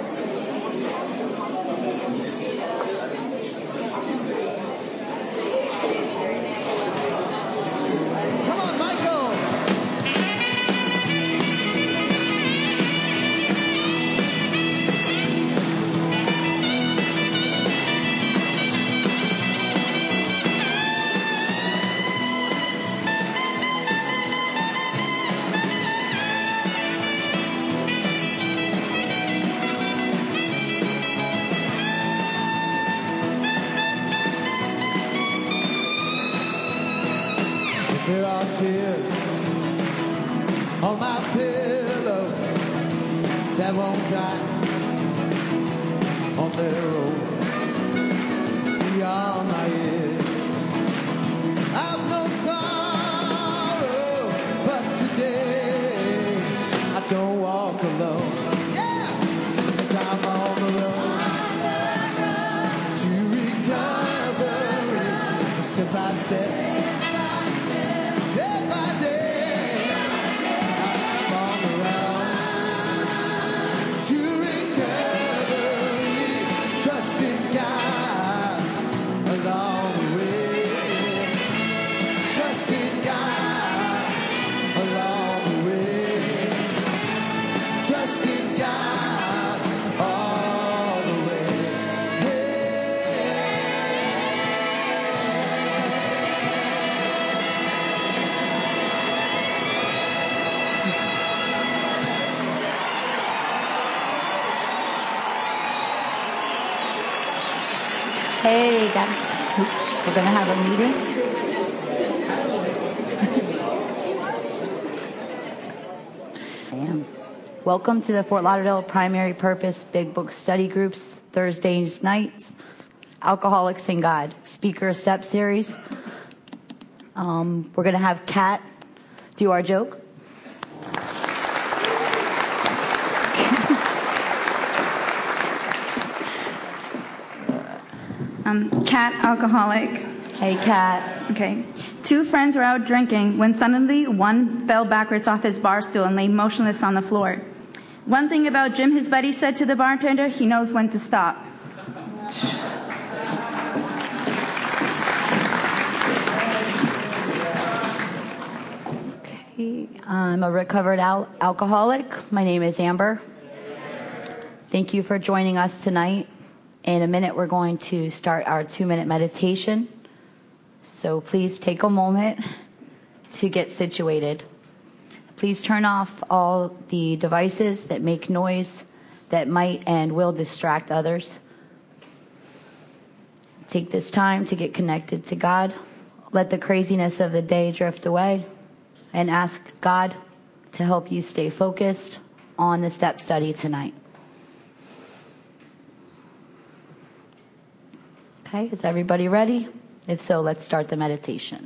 Come on, Michael! There are tears on my pillow that won't dry on their own beyond my ears. I've no sorrow, but today I don't walk alone. Yeah, 'cause I'm on the road to recovery, step by step. Day by day, I'm on the road to recovery, trusting God along the way, trusting God along the way, trusting God all the way. Hey guys, we're gonna have a meeting. Welcome to the Fort Lauderdale Primary Purpose Big Book Study Groups Thursdays nights, Alcoholics and God Speaker Step Series. We're gonna have Kat do our joke. Kat, alcoholic. Hey, Kat. Okay. Two friends were out drinking when suddenly one fell backwards off his bar stool and lay motionless on the floor. One thing about Jim, his buddy said to the bartender, he knows when to stop. Okay. I'm a recovered alcoholic. My name is Amber. Thank you for joining us tonight. In a minute, we're going to start our 2-minute meditation. So please take a moment to get situated. Please turn off all the devices that make noise that might and will distract others. Take this time to get connected to God. Let the craziness of the day drift away and ask God to help you stay focused on the step study tonight. Okay, is everybody ready? If so, let's start the meditation.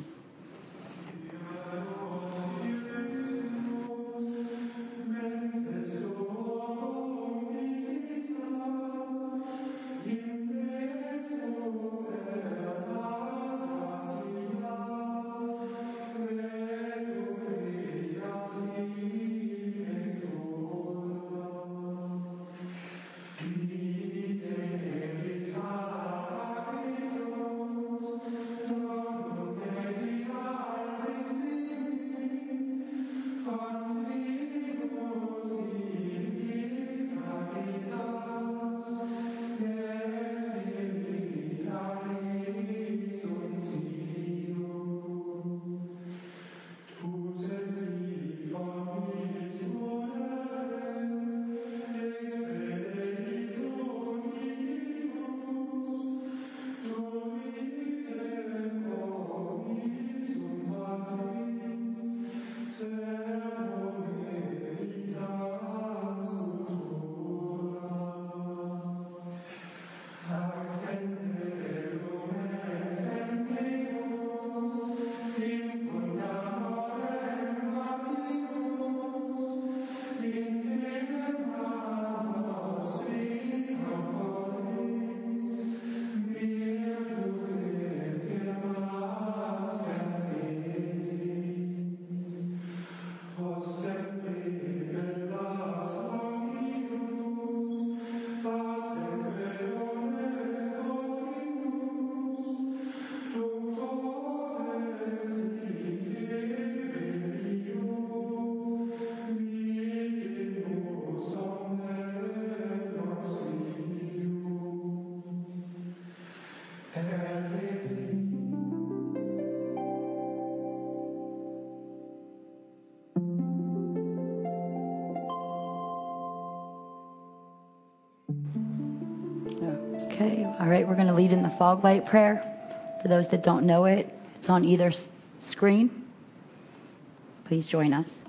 All right, we're going to lead in the fog light prayer. For those that don't know it, it's on either screen. Please join us.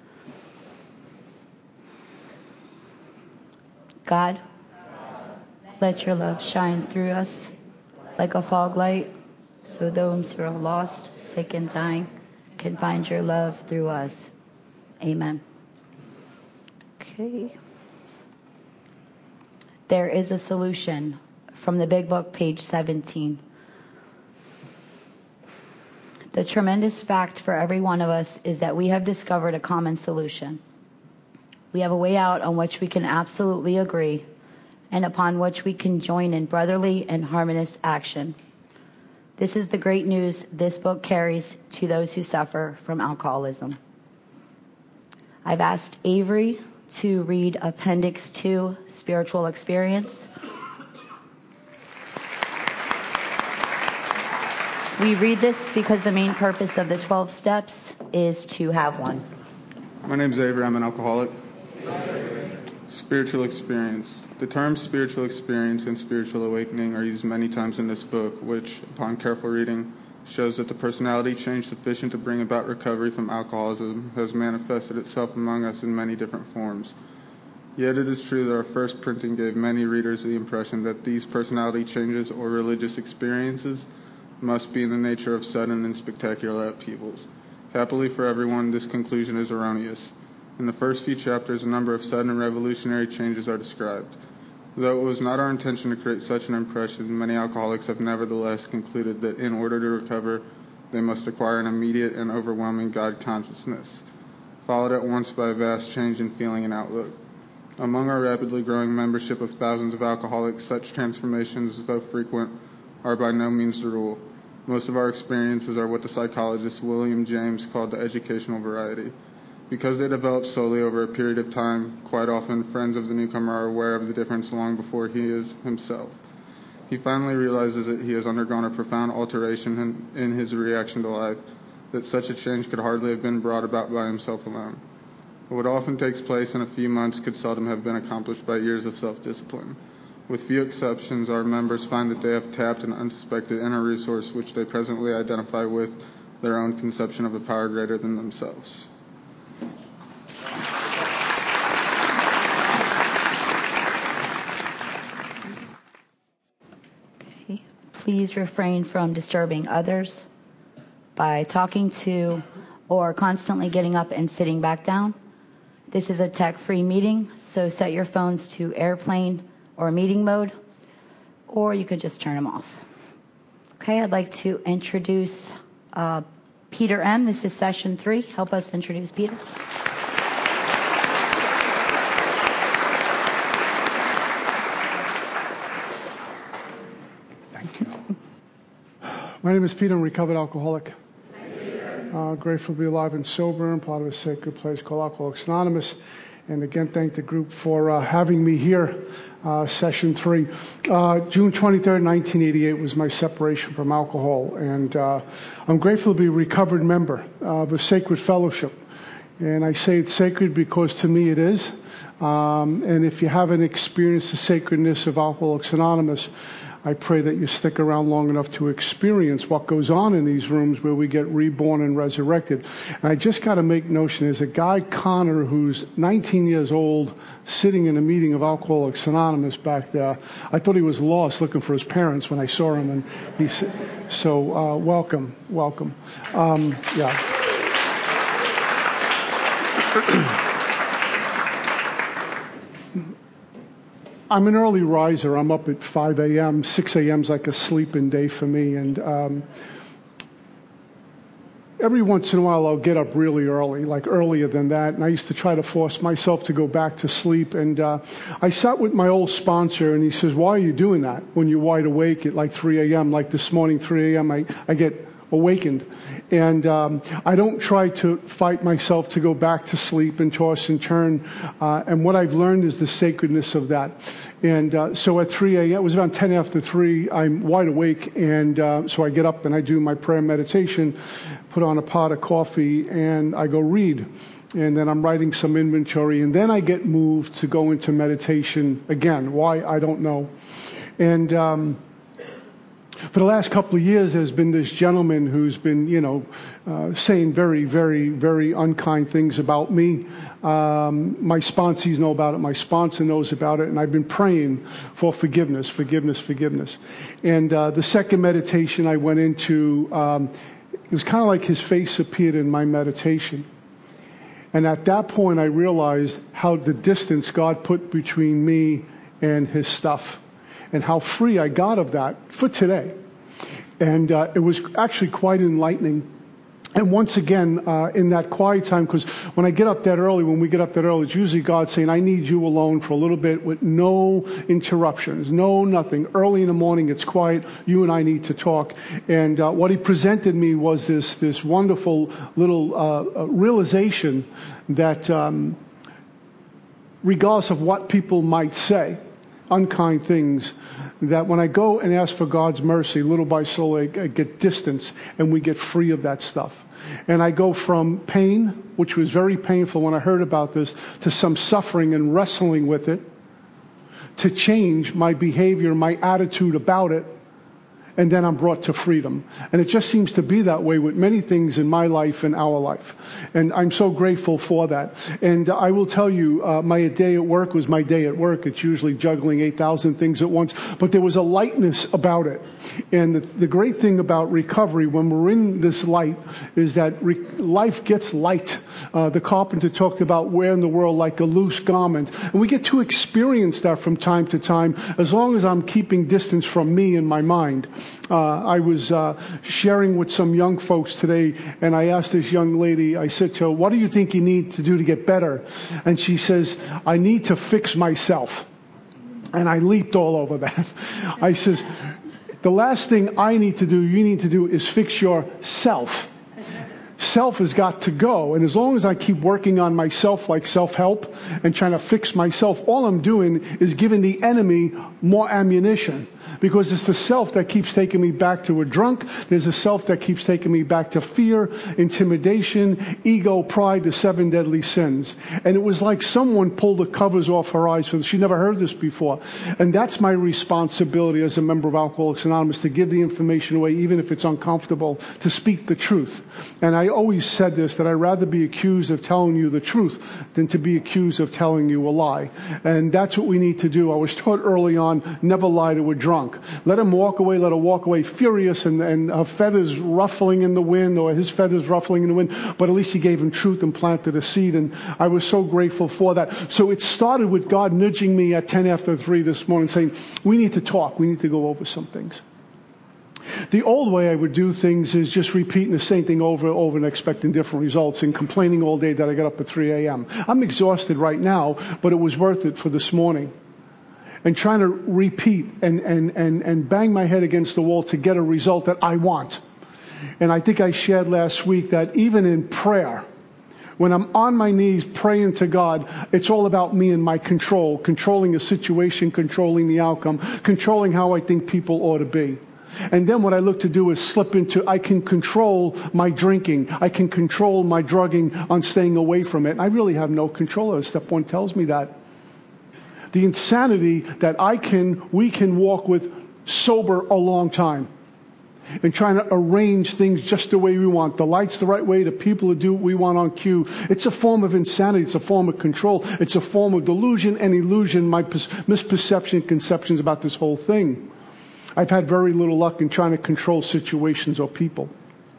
God, let your love shine through us like a fog light, so those who are lost, sick, and dying can find your love through us. Amen. Okay. There is a solution from the Big Book, page 17. The tremendous fact for every one of us is that we have discovered a common solution. We have a way out on which we can absolutely agree and upon which we can join in brotherly and harmonious action. This is the great news this book carries to those who suffer from alcoholism. I've asked Avery to read Appendix 2, Spiritual Experience. We read this because the main purpose of the 12 steps is to have one. My name is Avery. I'm an alcoholic. Spiritual experience. The terms spiritual experience and spiritual awakening are used many times in this book, which, upon careful reading, shows that the personality change sufficient to bring about recovery from alcoholism has manifested itself among us in many different forms. Yet it is true that our first printing gave many readers the impression that these personality changes or religious experiences must be in the nature of sudden and spectacular upheavals. Happily for everyone, this conclusion is erroneous. In the first few chapters, a number of sudden and revolutionary changes are described. Though it was not our intention to create such an impression, many alcoholics have nevertheless concluded that in order to recover, they must acquire an immediate and overwhelming God consciousness, followed at once by a vast change in feeling and outlook. Among our rapidly growing membership of thousands of alcoholics, such transformations, though frequent, are by no means the rule. Most of our experiences are what the psychologist William James called the educational variety. Because they develop slowly over a period of time, quite often friends of the newcomer are aware of the difference long before he is himself. He finally realizes that he has undergone a profound alteration in his reaction to life, that such a change could hardly have been brought about by himself alone. What often takes place in a few months could seldom have been accomplished by years of self-discipline. With few exceptions, our members find that they have tapped an unsuspected inner resource which they presently identify with their own conception of a power greater than themselves. Okay. Please refrain from disturbing others by talking to or constantly getting up and sitting back down. This is a tech-free meeting, so set your phones to airplane or meeting mode, or you could just turn them off. Okay, I'd like to introduce Peter M. This is session 3. Help us introduce Peter. Thank you. My name is Peter. I'm a recovered alcoholic. Grateful to be alive and sober and part of a sacred place called Alcoholics Anonymous. And again, thank the group for having me here, session 3. June 23rd, 1988 was my separation from alcohol. And I'm grateful to be a recovered member of a sacred fellowship. And I say it's sacred because to me it is. And if you haven't experienced the sacredness of Alcoholics Anonymous, I pray that you stick around long enough to experience what goes on in these rooms where we get reborn and resurrected. And I just got to make notion, there's a guy, Connor, who's 19 years old, sitting in a meeting of Alcoholics Anonymous back there. I thought he was lost looking for his parents when I saw him. And welcome. I'm an early riser. I'm up at 5 a.m. 6 a.m.'s like a sleeping day for me. And every once in a while I'll get up really early, like earlier than that. And I used to try to force myself to go back to sleep. And I sat with my old sponsor, and he says, why are you doing that when you're wide awake at like 3 a.m.? Like this morning, 3 a.m., I get awakened. And I don't try to fight myself to go back to sleep and toss and turn. And what I've learned is the sacredness of that. And so at 3 a.m., it was about 10 after 3, I'm wide awake. And so I get up and I do my prayer meditation, put on a pot of coffee, and I go read. And then I'm writing some inventory. And then I get moved to go into meditation again. Why? I don't know. And For the last couple of years, there's been this gentleman who's been, saying very, very, very unkind things about me. My sponsees know about it. My sponsor knows about it. And I've been praying for forgiveness. And the second meditation I went into, it was kind of like his face appeared in my meditation. And at that point, I realized how the distance God put between me and his stuff, and how free I got of that for today. And it was actually quite enlightening. And once again, in that quiet time, because when we get up that early, it's usually God saying, I need you alone for a little bit with no interruptions, nothing. Early in the morning, it's quiet. You and I need to talk. And what he presented me was this wonderful little realization that regardless of what people might say, unkind things, that when I go and ask for God's mercy, little by little, I get distance and we get free of that stuff. And I go from pain, which was very painful when I heard about this, to some suffering and wrestling with it, to change my behavior, my attitude about it, and then I'm brought to freedom. And it just seems to be that way with many things in my life and our life. And I'm so grateful for that. And I will tell you, my day at work was my day at work. It's usually juggling 8,000 things at once. But there was a lightness about it. And the great thing about recovery, when we're in this light, is that life gets light. The carpenter talked about wearing the world like a loose garment. And we get to experience that from time to time, as long as I'm keeping distance from me and my mind. I was sharing with some young folks today, and I asked this young lady, I said to her, what do you think you need to do to get better? And she says, I need to fix myself. And I leaped all over that. I says, the last thing you need to do is fix yourself. Self has got to go. And as long as I keep working on myself like self-help and trying to fix myself, all I'm doing is giving the enemy more ammunition. Because it's the self that keeps taking me back to a drunk. There's a self that keeps taking me back to fear, intimidation, ego, pride, the 7 deadly sins. And it was like someone pulled the covers off her eyes. So she never heard this before. And that's my responsibility as a member of Alcoholics Anonymous, to give the information away, even if it's uncomfortable, to speak the truth. And I always said this, that I'd rather be accused of telling you the truth than to be accused of telling you a lie. And that's what we need to do. I was taught early on, never lie to a drunk. Let him walk away, let her walk away furious and her feathers ruffling in the wind, or his feathers ruffling in the wind, but at least he gave him truth and planted a seed, and I was so grateful for that. So it started with God nudging me at 10 after 3 this morning, saying, we need to talk, we need to go over some things. The old way I would do things is just repeating the same thing over and over and expecting different results, and complaining all day that I got up at 3 a.m. I'm exhausted right now, but it was worth it for this morning. And trying to repeat and bang my head against the wall to get a result that I want. And I think I shared last week that even in prayer, when I'm on my knees praying to God, it's all about me and my control, controlling a situation, controlling the outcome, controlling how I think people ought to be. And then what I look to do is slip into, I can control my drinking. I can control my drugging on staying away from it. I really have no control of it. Step 1 tells me that. The insanity that we can walk with sober a long time. And trying to arrange things just the way we want. The lights the right way, the people to do what we want on cue. It's a form of insanity. It's a form of control. It's a form of delusion and illusion, my misperception, conceptions about this whole thing. I've had very little luck in trying to control situations or people.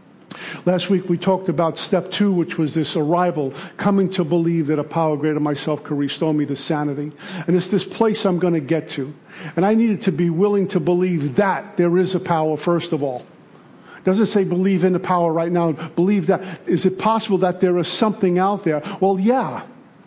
Last week we talked about step 2, which was this arrival, coming to believe that a power greater than myself could restore me to sanity. And it's this place I'm going to get to. And I needed to be willing to believe that there is a power, first of all. It doesn't say believe in the power right now. Believe that. Is it possible that there is something out there? Well, yeah.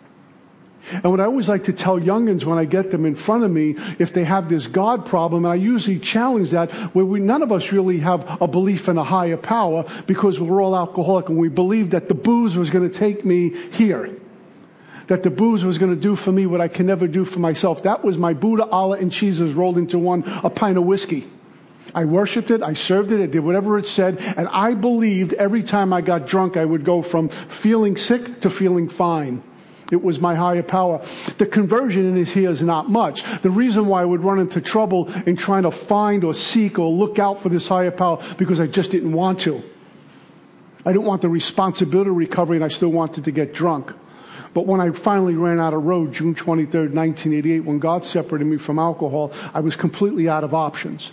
And what I always like to tell youngins when I get them in front of me, if they have this God problem, and I usually challenge that, where none of us really have a belief in a higher power, because we're all alcoholic and we believe that the booze was going to take me here. That the booze was going to do for me what I can never do for myself. That was my Buddha, Allah, and Jesus rolled into one, a pint of whiskey. I worshipped it, I served it, I did whatever it said, and I believed every time I got drunk I would go from feeling sick to feeling fine. It was my higher power. The conversion in here is not much. The reason why I would run into trouble in trying to find or seek or look out for this higher power, because I just didn't want to. I didn't want the responsibility of recovery, and I still wanted to get drunk. But when I finally ran out of road, June 23rd, 1988, when God separated me from alcohol, I was completely out of options.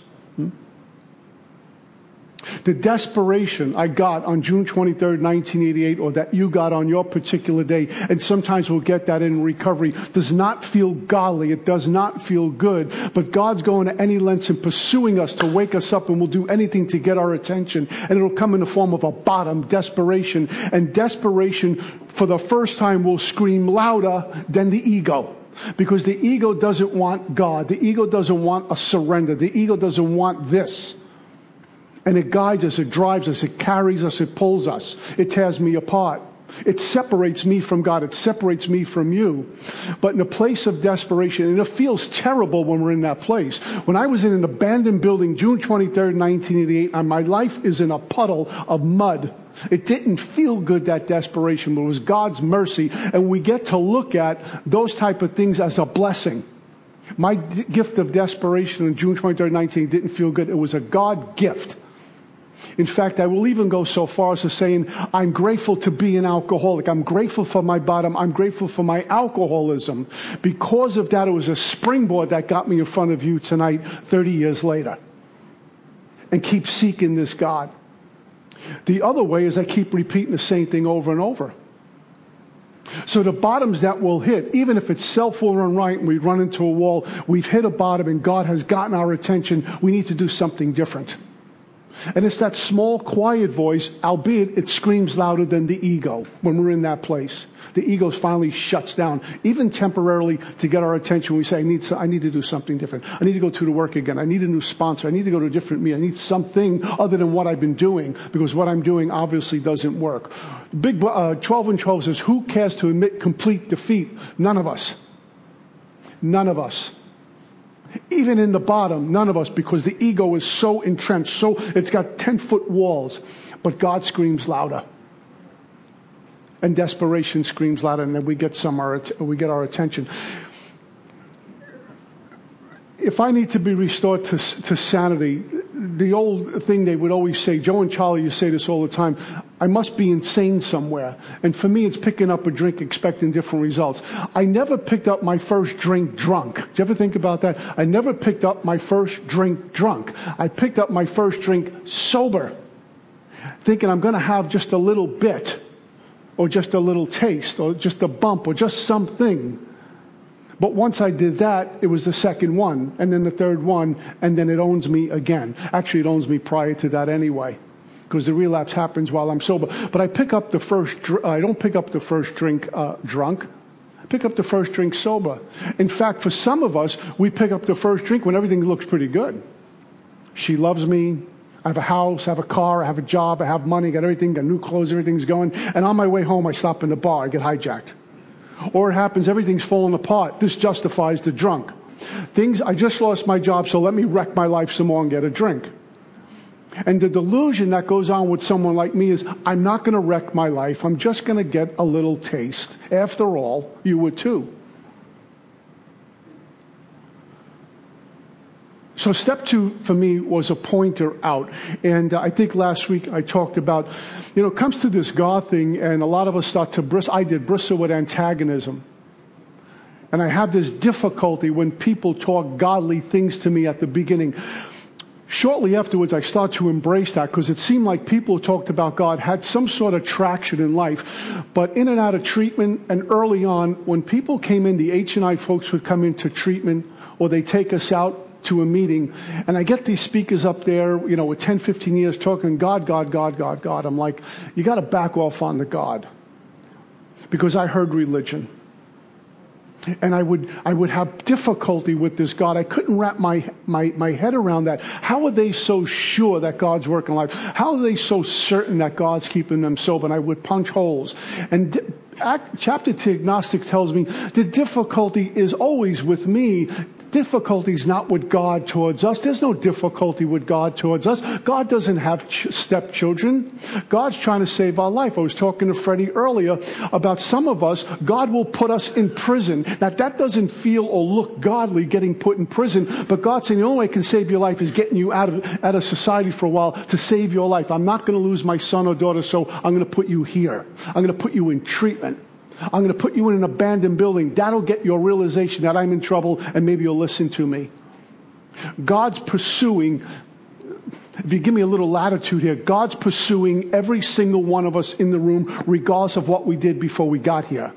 The desperation I got on June 23rd, 1988, or that you got on your particular day, and sometimes we'll get that in recovery, does not feel godly. It does not feel good. But God's going to any lengths in pursuing us to wake us up, and will do anything to get our attention. And it'll come in the form of a bottom, desperation. And desperation, for the first time, will scream louder than the ego. Because the ego doesn't want God. The ego doesn't want a surrender. The ego doesn't want this. And it guides us, it drives us, it carries us, it pulls us. It tears me apart. It separates me from God. It separates me from you. But in a place of desperation, and it feels terrible when we're in that place. When I was in an abandoned building, June 23rd, 1988, and my life is in a puddle of mud. It didn't feel good, that desperation, but it was God's mercy. And we get to look at those type of things as a blessing. My gift of desperation on June 23rd, 1988 didn't feel good. It was a God gift. In fact, I will even go so far as to saying, I'm grateful to be an alcoholic. I'm grateful for my bottom. I'm grateful for my alcoholism. Because of that, it was a springboard that got me in front of you tonight, 30 years later. And keep seeking this God. The other way is I keep repeating the same thing over and over. So the bottoms that we'll hit, even if it's self will run right and we run into a wall, we've hit a bottom and God has gotten our attention. We need to do something different. And it's that small, quiet voice, albeit it screams louder than the ego when we're in that place. The ego finally shuts down, even temporarily, to get our attention. We say, I need to do something different. I need to go to the work again. I need a new sponsor. I need to go to a different me. I need something other than what I've been doing, because what I'm doing obviously doesn't work. Big 12 and 12 says, who cares to admit complete defeat? None of us. None of us. Even in the bottom, none of us, because the ego is so entrenched, so it's got 10-foot walls. But God screams louder. And desperation screams louder, and then we get our attention. If I need to be restored to sanity, the old thing they would always say, Joe and Charlie, you say this all the time, I must be insane somewhere. And for me, it's picking up a drink expecting different results. I never picked up my first drink drunk. Do you ever think about that? I never picked up my first drink drunk. I picked up my first drink sober, thinking I'm going to have just a little bit, or just a little taste, or just a bump, or just something. But once I did that, it was the second one, and then the third one, and then it owns me again. Actually, it owns me prior to that anyway, because the relapse happens while I'm sober. But I don't pick up the first drink drunk. I pick up the first drink sober. In fact, for some of us, we pick up the first drink when everything looks pretty good. She loves me. I have a house, I have a car, I have a job, I have money, I got everything, got new clothes, everything's going. And on my way home, I stop in the bar, I get hijacked. Or it happens, everything's falling apart. This justifies the drunk. I just lost my job, so let me wreck my life some more and get a drink. And the delusion that goes on with someone like me is, I'm not going to wreck my life. I'm just going to get a little taste. After all, you would too. So step 2 for me was a pointer out. And I think last week I talked about, it comes to this God thing, and a lot of us start to bristle with antagonism. And I have this difficulty when people talk godly things to me at the beginning. Shortly afterwards, I start to embrace that, because it seemed like people who talked about God had some sort of traction in life. But in and out of treatment, and early on, when people came in, the H&I folks would come into treatment, or they take us out to a meeting, and I get these speakers up there, with 10, 15 years talking God, God, God, God, God. I'm like, you got to back off on the God, because I heard religion. And I would have difficulty with this God. I couldn't wrap my head around that. How are they so sure that God's working life? How are they so certain that God's keeping them sober? And I would punch holes. And chapter 2 agnostic tells me the difficulty is always with me difficulty is not with God towards us. There's no difficulty with God towards us. God doesn't have stepchildren. God's trying to save our life. I was talking to Freddie earlier about some of us, God will put us in prison. Now, that doesn't feel or look godly, getting put in prison, but God's saying the only way I can save your life is getting you out of society for a while to save your life. I'm not going to lose my son or daughter, so I'm going to put you here. I'm going to put you in treatment. I'm going to put you in an abandoned building. That'll get your realization that I'm in trouble, and maybe you'll listen to me. God's pursuing, if you give me a little latitude here, God's pursuing every single one of us in the room, regardless of what we did before we got here.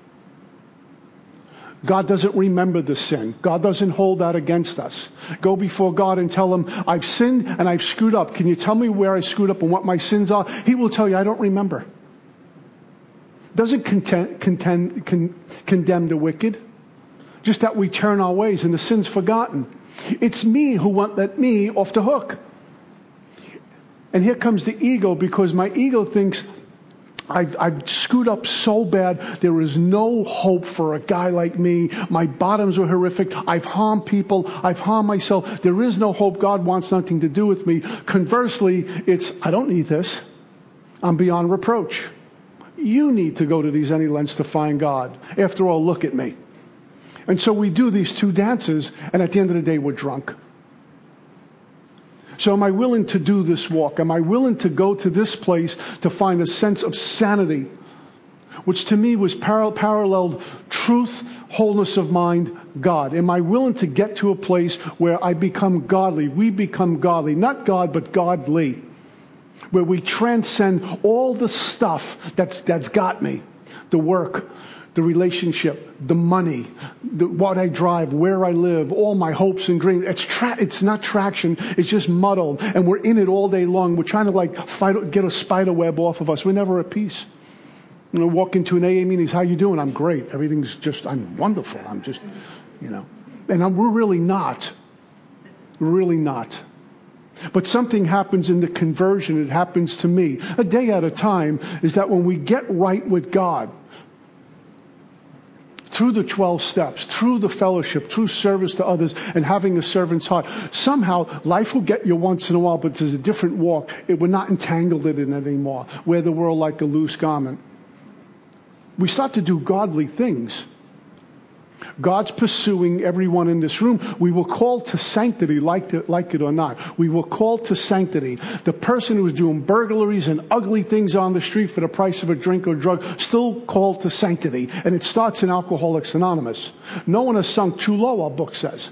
God doesn't remember the sin. God doesn't hold that against us. Go before God and tell Him, I've sinned and I've screwed up. Can you tell me where I screwed up and what my sins are? He will tell you, I don't remember. Doesn't condemn the wicked. Just that we turn our ways and the sin's forgotten. It's me who won't let me off the hook. And here comes the ego, because my ego thinks I've screwed up so bad. There is no hope for a guy like me. My bottoms were horrific. I've harmed people. I've harmed myself. There is no hope. God wants nothing to do with me. Conversely, it's, I don't need this. I'm beyond reproach. You need to go to these any lengths to find God. After all, look at me. And so we do these two dances, and at the end of the day, we're drunk. So am I willing to do this walk? Am I willing to go to this place to find a sense of sanity, which to me was paralleled truth, wholeness of mind, God? Am I willing to get to a place where I become godly? We become godly. Not God, but godly. Where we transcend all the stuff that's got me. The work, the relationship, the money, what I drive, where I live, all my hopes and dreams. It's not traction. It's just muddled. And we're in it all day long. We're trying to get a spider web off of us. We're never at peace. You know, walk into an AA meeting, how you doing? I'm great. I'm wonderful. I'm just, and we're really not. We're really not. But something happens in the conversion. It happens to me a day at a time, is that when we get right with God, through the 12 steps, through the fellowship, through service to others, and having a servant's heart, somehow life will get you once in a while, but there's a different walk. We're not entangled in it anymore. Wear the world like a loose garment. We start to do godly things. God's pursuing everyone in this room. We will call to sanctity, like it or not. We will call to sanctity. The person who is doing burglaries and ugly things on the street for the price of a drink or drug, still called to sanctity. And it starts in Alcoholics Anonymous. No one has sunk too low, our book says.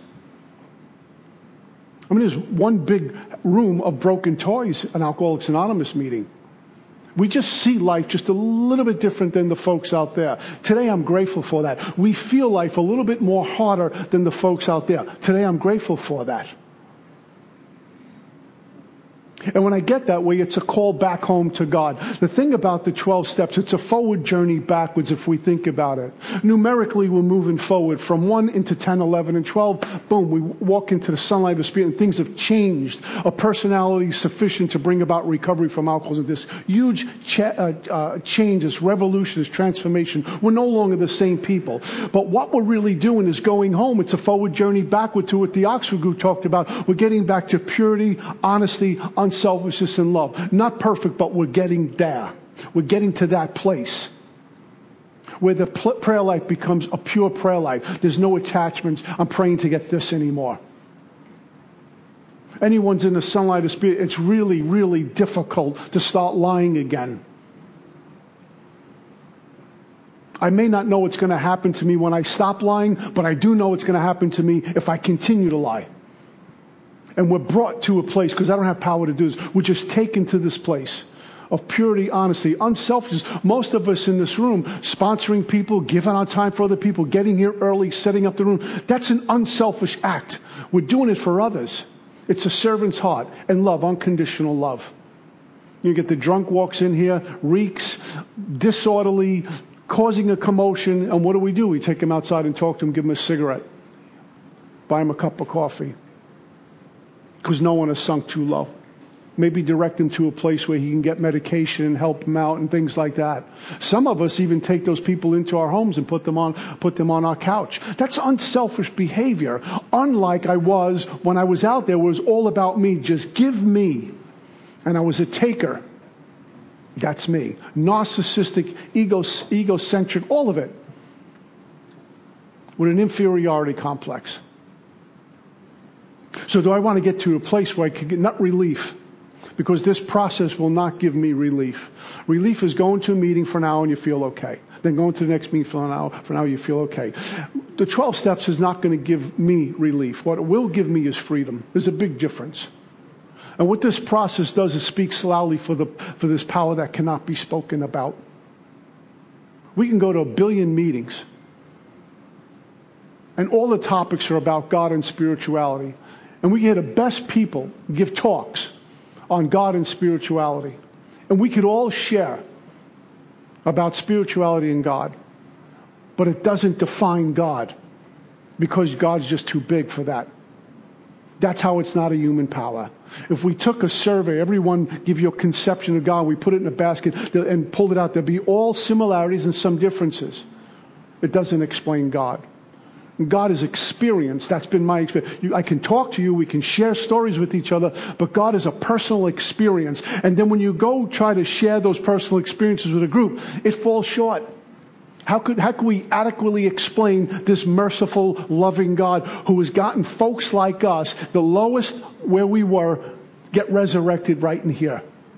I mean, there's one big room of broken toys in Alcoholics Anonymous meeting. We just see life just a little bit different than the folks out there. Today I'm grateful for that. We feel life a little bit more harder than the folks out there. Today I'm grateful for that. And when I get that way, it's a call back home to God. The thing about the 12 steps, it's a forward journey backwards if we think about it. Numerically, we're moving forward from 1 into 10, 11, and 12. Boom, we walk into the sunlight of spirit and things have changed. A personality sufficient to bring about recovery from alcoholism. This huge change, this revolution, this transformation. We're no longer the same people. But what we're really doing is going home. It's a forward journey backward to what the Oxford group talked about. We're getting back to purity, honesty, unselfishness, and love. Not perfect, but we're getting there. We're getting to that place where the prayer life becomes a pure prayer life. There's no attachments. I'm praying to get this anymore. Anyone's in the sunlight of spirit, it's really, really difficult to start lying again. I may not know what's going to happen to me when I stop lying, but I do know what's going to happen to me if I continue to lie. And we're brought to a place, because I don't have power to do this, we're just taken to this place of purity, honesty, unselfishness. Most of us in this room, sponsoring people, giving our time for other people, getting here early, setting up the room, that's an unselfish act. We're doing it for others. It's a servant's heart and love, unconditional love. You get the drunk walks in here, reeks, disorderly, causing a commotion, and what do? We take him outside and talk to him, give him a cigarette, buy him a cup of coffee. Because no one has sunk too low. Maybe direct him to a place where he can get medication and help him out and things like that. Some of us even take those people into our homes and put them on our couch. That's unselfish behavior. Unlike I was when I was out there, where it was all about me. Just give me. And I was a taker. That's me. Narcissistic, egocentric, all of it. With an inferiority complex. So do I want to get to a place where I can get not relief? Because this process will not give me relief. Relief is going to a meeting for an hour and you feel okay. Then going to the next meeting for an hour you feel okay. The 12 steps is not going to give me relief. What it will give me is freedom. There's a big difference. And what this process does is speaks loudly for this power that cannot be spoken about. We can go to 1 billion meetings. And all the topics are about God and spirituality. And we get the best people give talks on God and spirituality. And we could all share about spirituality and God. But it doesn't define God. Because God's just too big for that. That's how it's not a human power. If we took a survey, everyone give you a conception of God, we put it in a basket and pulled it out, there'd be all similarities and some differences. It doesn't explain God. God is experience. That's been my experience. I can talk to you, we can share stories with each other, but God is a personal experience. And then when you go try to share those personal experiences with a group, it falls short. How could we adequately explain this merciful, loving God who has gotten folks like us, the lowest where we were, get resurrected right in here?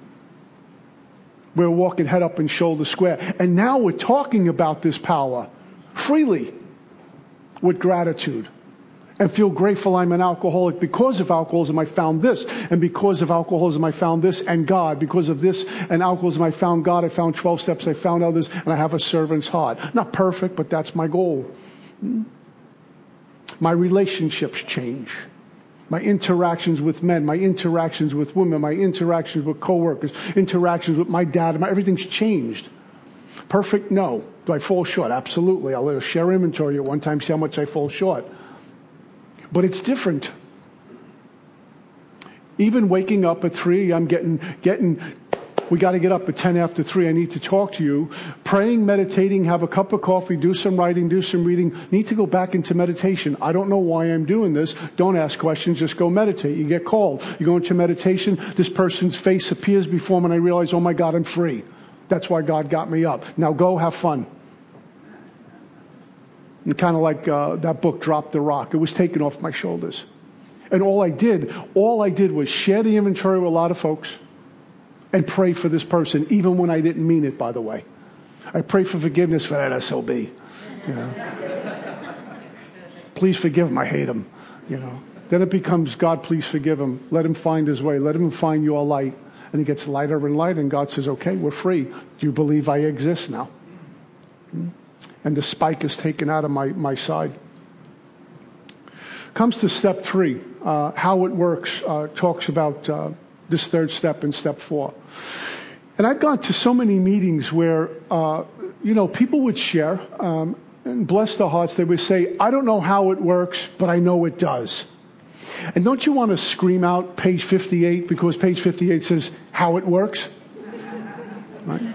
We're walking head up and shoulder square. And now we're talking about this power freely. With gratitude and feel grateful I'm an alcoholic. Because of alcoholism I found this, and because of alcoholism I found this, and God, because of this and alcoholism I found God, I found 12 steps, I found others, and I have a servant's heart. Not perfect, but that's my goal. My relationships change. My interactions with men, my interactions with women, my interactions with coworkers, interactions with my dad, everything's changed. Perfect? No. Do I fall short? Absolutely. I'll share inventory at one time, see how much I fall short. But it's different. Even waking up at 3, I'm getting, we got to get up at 10 after 3. I need to talk to you. Praying, meditating, have a cup of coffee, do some writing, do some reading. Need to go back into meditation. I don't know why I'm doing this. Don't ask questions. Just go meditate. You get called. You go into meditation. This person's face appears before me and I realize, oh my God, I'm free. That's why God got me up. Now go have fun. And kind of like that book, Drop the Rock. It was taken off my shoulders. And all I did was share the inventory with a lot of folks and pray for this person, even when I didn't mean it, by the way. I pray for forgiveness for that SOB. You know. Please forgive him. I hate him. You know. Then it becomes, God, please forgive him. Let him find his way. Let him find your light. And it gets lighter and lighter, and God says, okay, we're free. Do you believe I exist now? And the spike is taken out of my side. Comes to step 3, how it works, talks about this third step in step 4. And I've gone to so many meetings where, people would share, and bless their hearts, they would say, I don't know how it works, but I know it does. And don't you want to scream out page 58, because page 58 says how it works? Right?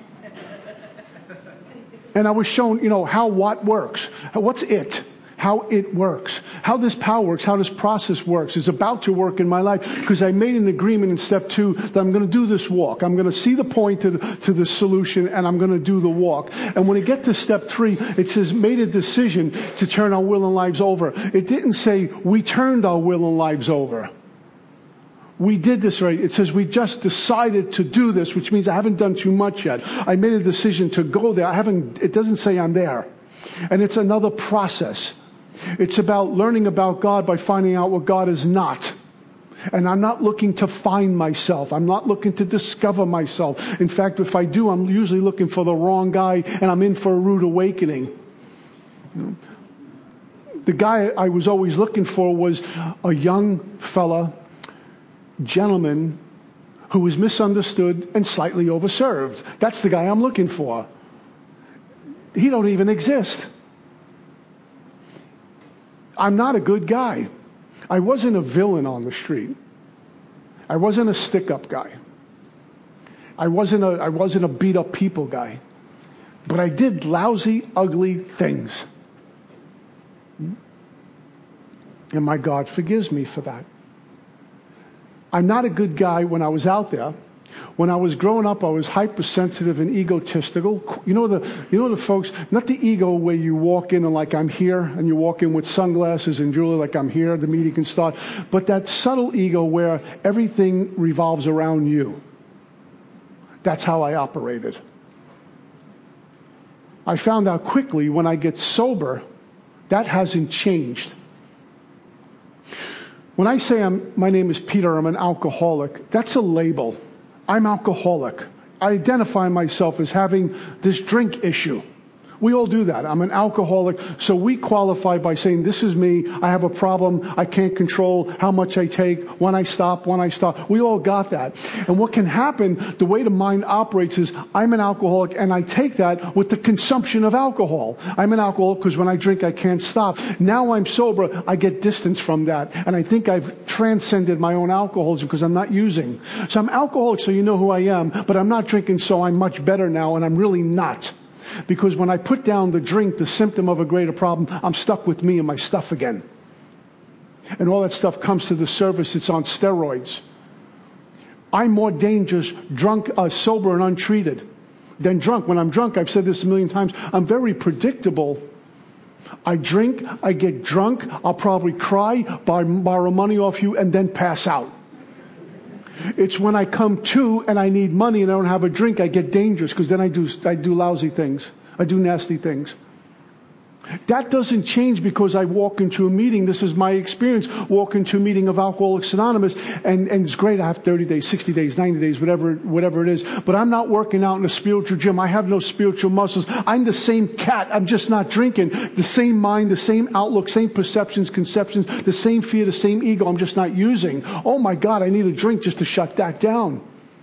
And I was shown, how what works. What's it? How it works. How this power works. How this process works. Is about to work in my life. Because I made an agreement in step 2 that I'm going to do this walk. I'm going to see the point to the solution, and I'm going to do the walk. And when I get to step 3, it says made a decision to turn our will and lives over. It didn't say we turned our will and lives over. We did this right. It says we just decided to do this, which means I haven't done too much yet. I made a decision to go there. It doesn't say I'm there. And it's another process. It's about learning about God by finding out what God is not. And I'm not looking to find myself. I'm not looking to discover myself. In fact, if I do, I'm usually looking for the wrong guy, and I'm in for a rude awakening. The guy I was always looking for was a young fella, gentleman, who was misunderstood and slightly overserved. That's the guy I'm looking for. He don't even exist. I'm not a good guy. I wasn't a villain on the street. I wasn't a stick-up guy. I wasn't a beat-up people guy. But I did lousy, ugly things. And my God forgives me for that. I'm not a good guy when I was out there. When I was growing up, I was hypersensitive and egotistical. You know the folks, not the ego where you walk in and like I'm here, and you walk in with sunglasses and jewelry like I'm here, the meeting can start. But that subtle ego where everything revolves around you. That's how I operated. I found out quickly when I get sober, that hasn't changed. When I say my name is Peter, I'm an alcoholic, that's a label. I'm alcoholic. I identify myself as having this drink issue. We all do that. I'm an alcoholic, so we qualify by saying, this is me, I have a problem, I can't control how much I take, when I stop. We all got that. And what can happen, the way the mind operates is, I'm an alcoholic, and I take that with the consumption of alcohol. I'm an alcoholic because when I drink, I can't stop. Now I'm sober, I get distance from that. And I think I've transcended my own alcoholism because I'm not using. So I'm alcoholic, so you know who I am, but I'm not drinking, so I'm much better now, and I'm really not. Because when I put down the drink, the symptom of a greater problem, I'm stuck with me and my stuff again. And all that stuff comes to the surface. It's on steroids. I'm more dangerous drunk, sober and untreated than drunk. When I'm drunk, I've said this a million times, I'm very predictable. I drink, I get drunk, I'll probably cry, borrow money off you, and then pass out. It's when I come to and I need money and I don't have a drink, I get dangerous because then I do lousy things. I do nasty things. That doesn't change because I walk into a meeting. This is my experience. Walk into a meeting of Alcoholics Anonymous, and it's great. I have 30 days, 60 days, 90 days, whatever it is. But I'm not working out in a spiritual gym. I have no spiritual muscles. I'm the same cat. I'm just not drinking. The same mind, the same outlook, same perceptions, conceptions, the same fear, the same ego. I'm just not using. Oh my God, I need a drink just to shut that down.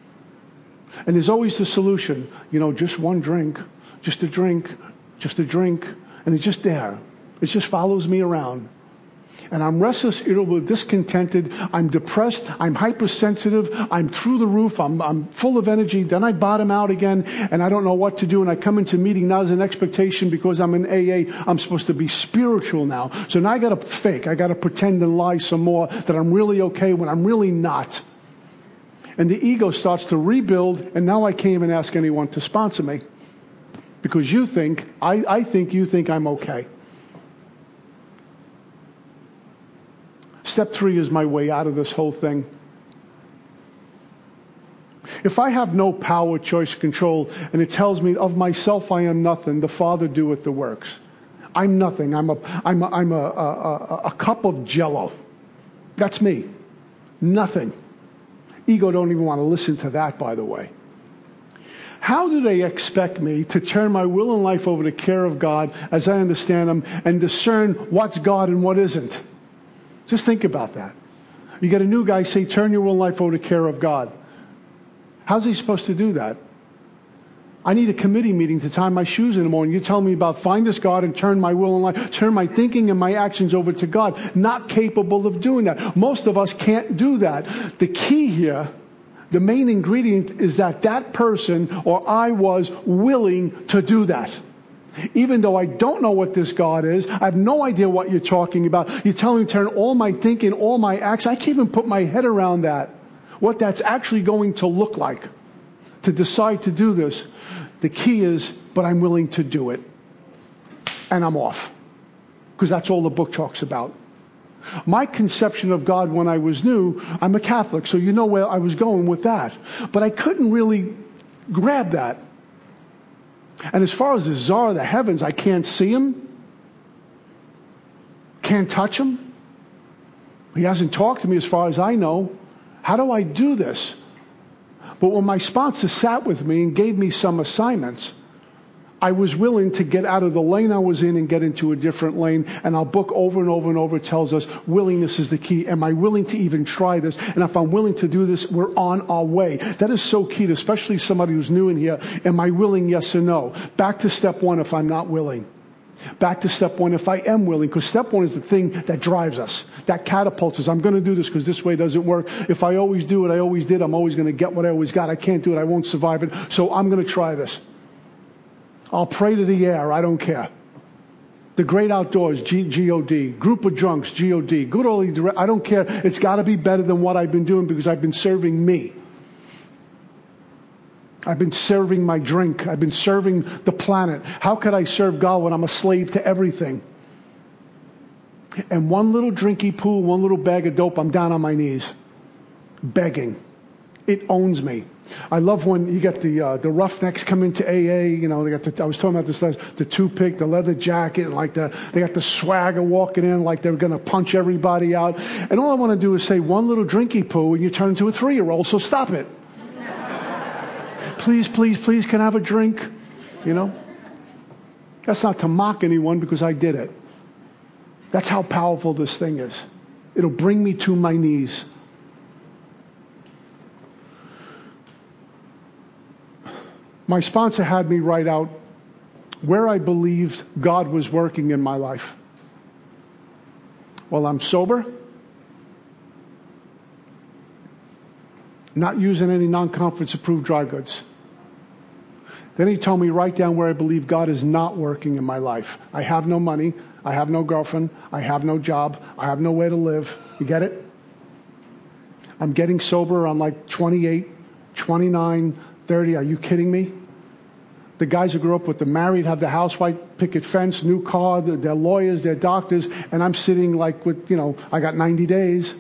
And there's always the solution. Just one drink, just a drink, just a drink. And it's just there. It just follows me around. And I'm restless, irritable, discontented. I'm depressed. I'm hypersensitive. I'm through the roof. I'm full of energy. Then I bottom out again, and I don't know what to do. And I come into a meeting now as an expectation because I'm in AA. I'm supposed to be spiritual now. So now I got to fake. I got to pretend and lie some more that I'm really okay when I'm really not. And the ego starts to rebuild, and now I can't even ask anyone to sponsor me. Because I think you think I'm okay. Step 3 is my way out of this whole thing. If I have no power, choice, control, and it tells me of myself I am nothing, the Father doeth the works. I'm nothing. I'm a cup of Jell-O. That's me. Nothing. Ego don't even want to listen to that, by the way. How do they expect me to turn my will and life over to the care of God as I understand them and discern what's God and what isn't? Just think about that. You get a new guy say, turn your will and life over to the care of God. How's he supposed to do that? I need a committee meeting to tie my shoes in the morning. You tell me about find this God and turn my will and life, turn my thinking and my actions over to God. Not capable of doing that. Most of us can't do that. The key here, the main ingredient is that person or I was willing to do that. Even though I don't know what this God is, I have no idea what you're talking about. You're telling me to turn all my thinking, all my actions. I can't even put my head around that. What that's actually going to look like. To decide to do this. The key is, but I'm willing to do it. And I'm off. Because that's all the book talks about. My conception of God when I was new, I'm a Catholic, so you know where I was going with that. But I couldn't really grab that. And as far as the czar of the heavens, I can't see him. Can't touch him. He hasn't talked to me as far as I know. How do I do this? But when my sponsor sat with me and gave me some assignments, I was willing to get out of the lane I was in and get into a different lane. And our book over and over and over tells us willingness is the key. Am I willing to even try this? And if I'm willing to do this, we're on our way. That is so key, to especially somebody who's new in here. Am I willing, yes or no? Back to step 1 if I'm not willing. Back to step one, if I am willing, because step one is the thing that drives us, that catapults us. I'm going to do this because this way doesn't work. If I always do what I always did, I'm always going to get what I always got. I can't do it. I won't survive it. So I'm going to try this. I'll pray to the air. I don't care. The great outdoors, G-O-D. Group of drunks, G-O-D. Good old direct. I don't care. It's got to be better than what I've been doing because I've been serving me. I've been serving my drink. I've been serving the planet. How could I serve God when I'm a slave to everything? And one little drinky poo, one little bag of dope, I'm down on my knees, begging. It owns me. I love when you get the roughnecks come into AA. You know, they got I was talking about this last, the toothpick, the leather jacket, and like they got the swagger walking in like they're going to punch everybody out. And all I want to do is say one little drinky poo, and you turn into a 3-year-old. So stop it. Please, please, please, can I have a drink? You know? That's not to mock anyone because I did it. That's how powerful this thing is. It'll bring me to my knees. My sponsor had me write out where I believed God was working in my life. Well, I'm sober. Not using any non-conference approved dry goods. Then he told me write down where I believe God is not working in my life. I have no money. I have no girlfriend. I have no job. I have no way to live. You get it? I'm getting sober. I'm like 28, 29, 30. Are you kidding me? The guys who grew up with the married have the house, white picket fence, new car, they're lawyers, they're doctors, and I'm sitting like with, I got 90 days.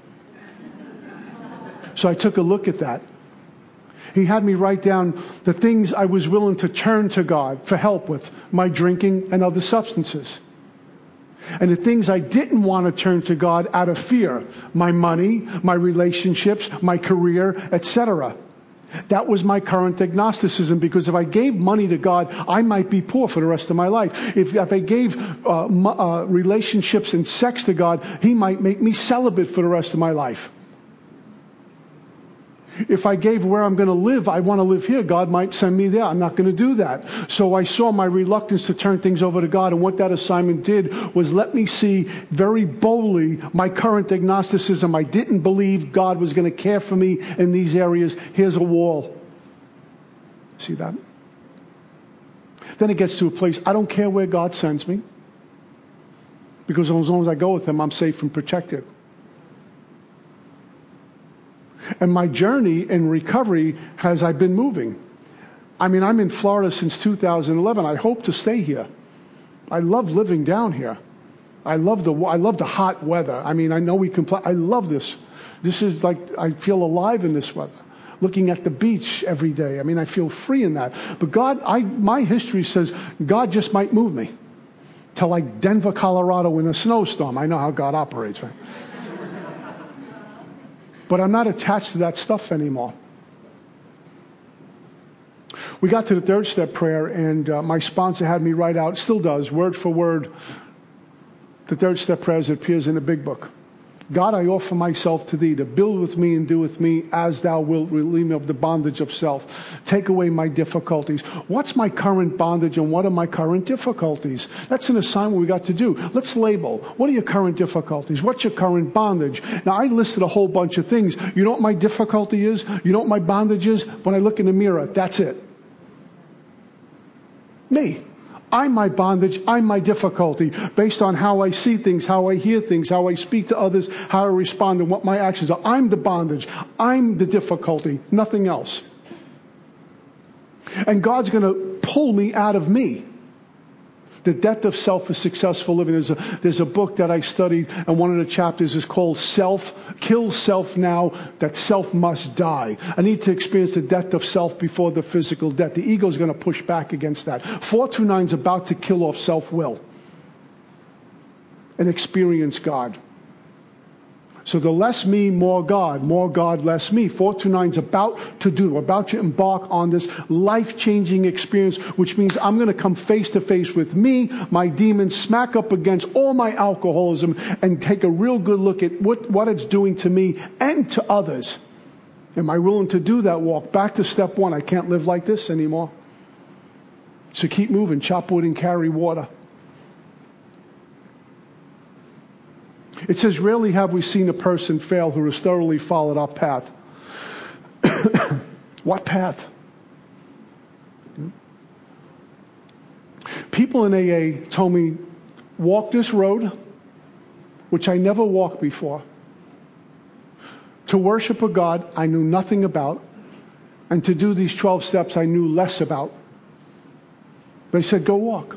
So I took a look at that. He had me write down the things I was willing to turn to God for help with, my drinking and other substances. And the things I didn't want to turn to God out of fear, my money, my relationships, my career, etc. That was my current agnosticism, because if I gave money to God, I might be poor for the rest of my life. If I gave relationships and sex to God, He might make me celibate for the rest of my life. If I gave where I'm going to live, I want to live here, God might send me there. I'm not going to do that. So I saw my reluctance to turn things over to God, and what that assignment did was let me see very boldly my current agnosticism. I didn't believe God was going to care for me in these areas. Here's a wall. See that? Then it gets to a place, I don't care where God sends me, because as long as I go with Him, I'm safe and protected. And my journey in recovery I've been moving. I mean, I'm in Florida since 2011. I hope to stay here. I love living down here. I love the hot weather. I mean, I know we complain. I love this. This is like, I feel alive in this weather. Looking at the beach every day. I mean, I feel free in that. But my history says God just might move me to like Denver, Colorado in a snowstorm. I know how God operates, right? But I'm not attached to that stuff anymore. We got to the third step prayer, and my sponsor had me write out, still does, word for word, the third step prayer as it appears in the big book. God, I offer myself to Thee to build with me and do with me as Thou wilt, relieve me of the bondage of self. Take away my difficulties. What's my current bondage and what are my current difficulties? That's an assignment we got to do. Let's label. What are your current difficulties? What's your current bondage? Now, I listed a whole bunch of things. You know what my difficulty is? You know what my bondage is? When I look in the mirror, that's it. Me. I'm my bondage, I'm my difficulty, based on how I see things, how I hear things, how I speak to others, how I respond, and what my actions are. I'm the bondage. I'm the difficulty, nothing else. And God's going to pull me out of me. The death of self is successful living. There's a book that I studied, and one of the chapters is called Kill Self Now, that self must die. I need to experience the death of self before the physical death. The ego is going to push back against that. 429 is about to kill off self-will and experience God. So the less me, more God, less me. 429 is about to embark on this life-changing experience, which means I'm going to come face to face with me, my demons, smack up against all my alcoholism, and take a real good look at what it's doing to me and to others. Am I willing to do that walk? Back to step one. I can't live like this anymore. So keep moving, chop wood and carry water. It says, rarely have we seen a person fail who has thoroughly followed our path. What path? People in AA told me, walk this road, which I never walked before. To worship a God I knew nothing about, and to do these 12 steps I knew less about. They said, go walk.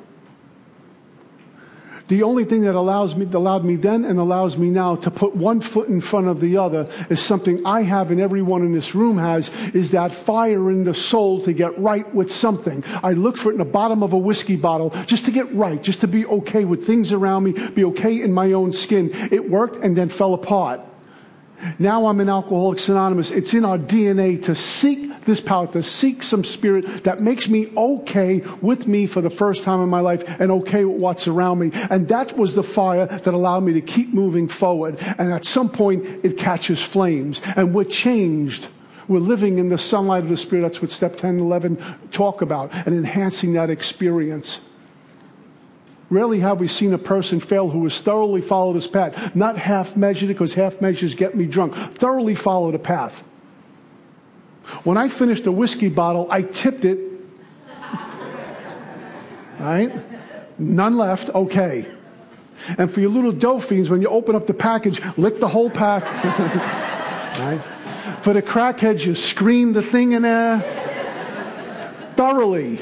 The only thing that allowed me then and allows me now to put one foot in front of the other is something I have and everyone in this room has, is that fire in the soul to get right with something. I looked for it in the bottom of a whiskey bottle just to get right, just to be okay with things around me, be okay in my own skin. It worked and then fell apart. Now I'm in Alcoholics Anonymous. It's in our DNA to seek this power, to seek some spirit that makes me okay with me for the first time in my life and okay with what's around me. And that was the fire that allowed me to keep moving forward. And at some point, it catches flames. And we're changed. We're living in the sunlight of the Spirit. That's what step 10 and 11 talk about, and enhancing that experience. Rarely have we seen a person fail who has thoroughly followed his path. Not half measured, because half measures get me drunk. Thoroughly followed a path. When I finished a whiskey bottle, I tipped it. Right? None left. Okay. And for your little dough fiends, when you open up the package, lick the whole pack. Right? For the crackheads, you scream the thing in there. Thoroughly.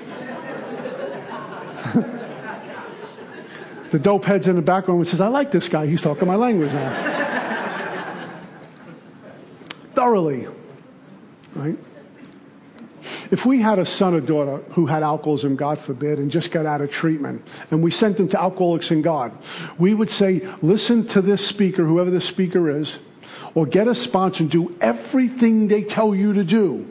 The dope head's in the background says, I like this guy. He's talking my language now. Thoroughly. Right? If we had a son or daughter who had alcoholism, God forbid, and just got out of treatment, and we sent them to Alcoholics and God, we would say, listen to this speaker, whoever the speaker is, or get a sponsor and do everything they tell you to do.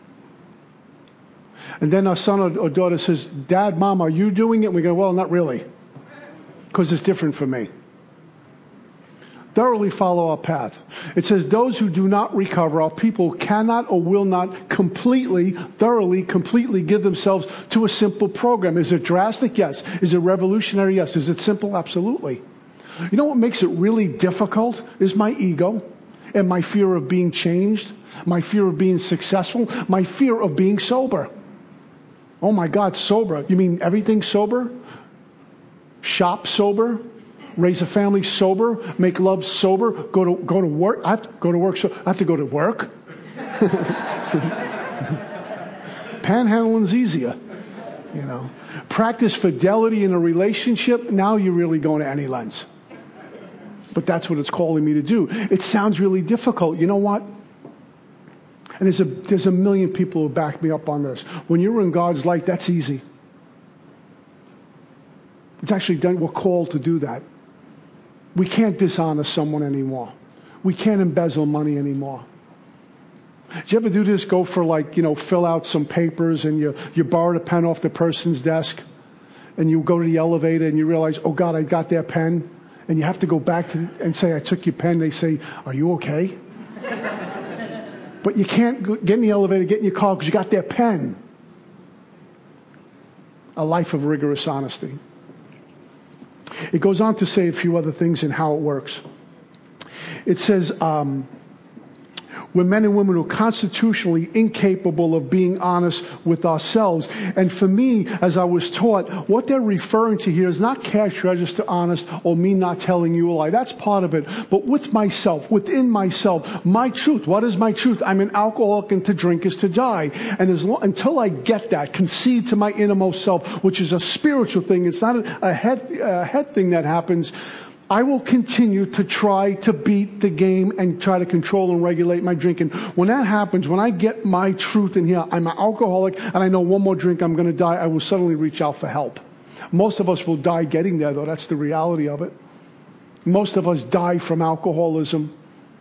And then our son or daughter says, Dad, Mom, are you doing it? And we go, well, not really. Because it's different for me. Thoroughly follow our path. It says those who do not recover are people who cannot or will not thoroughly, completely give themselves to a simple program. Is it drastic? Yes. Is it revolutionary? Yes. Is it simple? Absolutely. You know what makes it really difficult is my ego and my fear of being changed, my fear of being successful, my fear of being sober. Oh my God, sober. You mean everything sober? Shop sober, raise a family sober, make love sober, go to work. I have to go to work. So I have to go to work. Panhandling's easier, you know. Practice fidelity in a relationship. Now you're really going to any lengths. But that's what it's calling me to do. It sounds really difficult. You know what? And there's a million people who back me up on this. When you're in God's light, that's easy. It's actually done. We're called to do that. We can't dishonor someone anymore. We can't embezzle money anymore. Did you ever do this? Go for fill out some papers and you borrowed a pen off the person's desk and you go to the elevator and you realize, oh God, I got their pen. And you have to go back and say, I took your pen. They say, are you okay? But you can't get in the elevator, get in your car because you got their pen. A life of rigorous honesty. It goes on to say a few other things and how it works. It says, we're men and women who are constitutionally incapable of being honest with ourselves. And for me, as I was taught, what they're referring to here is not cash register honest or me not telling you a lie. That's part of it. But with myself, within myself, my truth. What is my truth? I'm an alcoholic and to drink is to die. And until I get that, concede to my innermost self, which is a spiritual thing, it's not a head thing that happens, I will continue to try to beat the game and try to control and regulate my drinking. When that happens, when I get my truth in here, I'm an alcoholic and I know one more drink I'm going to die, I will suddenly reach out for help. Most of us will die getting there, though. That's the reality of it. Most of us die from alcoholism.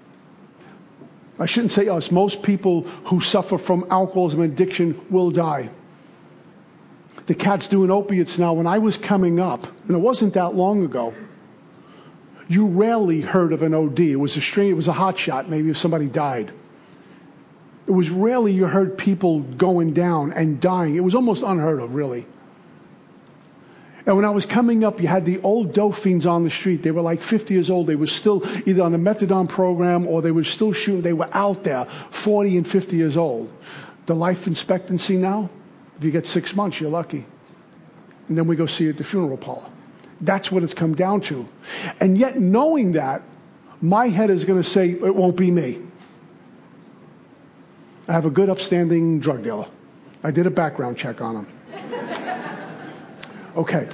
I shouldn't say us. Most people who suffer from alcoholism addiction will die. The cat's doing opiates now. When I was coming up, and it wasn't that long ago, you rarely heard of an OD. It was a hot shot, maybe if somebody died. It was rarely you heard people going down and dying. It was almost unheard of, really. And when I was coming up, you had the old dope fiends on the street. They were like 50 years old. They were still either on the methadone program or they were still shooting. They were out there, 40 and 50 years old. The life expectancy now, if you get 6 months, you're lucky. And then we go see you at the funeral parlor. That's what it's come down to. And yet knowing that, my head is going to say, it won't be me. I have a good upstanding drug dealer. I did a background check on him. Okay.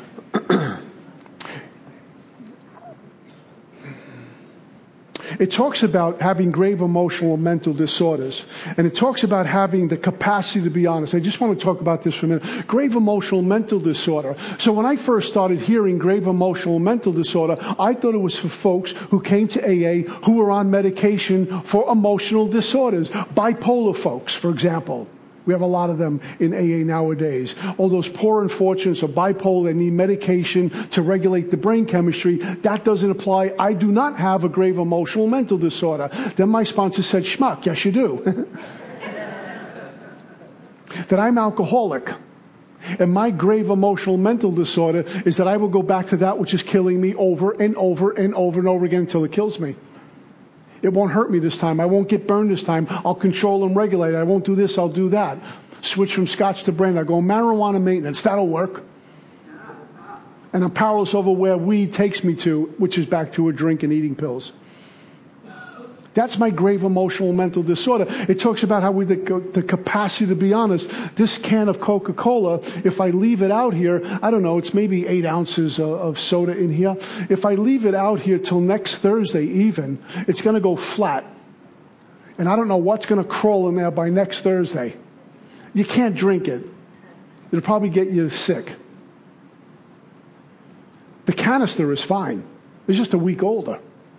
It talks about having grave emotional and mental disorders. And it talks about having the capacity to be honest. I just want to talk about this for a minute. Grave emotional and mental disorder. So when I first started hearing grave emotional and mental disorder, I thought it was for folks who came to AA who were on medication for emotional disorders. Bipolar folks, for example. We have a lot of them in AA nowadays. All those poor unfortunates are bipolar, they need medication to regulate the brain chemistry. That doesn't apply. I do not have a grave emotional mental disorder. Then my sponsor said, schmuck, yes you do. That I'm alcoholic. And my grave emotional mental disorder is that I will go back to that which is killing me over and over and over and over again until it kills me. It won't hurt me this time. I won't get burned this time. I'll control and regulate. I won't do this. I'll do that. Switch from scotch to brandy. I go marijuana maintenance. That'll work. And I'm powerless over where weed takes me to, which is back to a drink and eating pills. That's my grave emotional mental disorder. It talks about how we the capacity to be honest. This can of Coca-Cola, if I leave it out here, I don't know, it's maybe 8 ounces of soda in here. If I leave it out here till next Thursday even, it's going to go flat. And I don't know what's going to crawl in there by next Thursday. You can't drink it. It'll probably get you sick. The canister is fine. It's just a week older.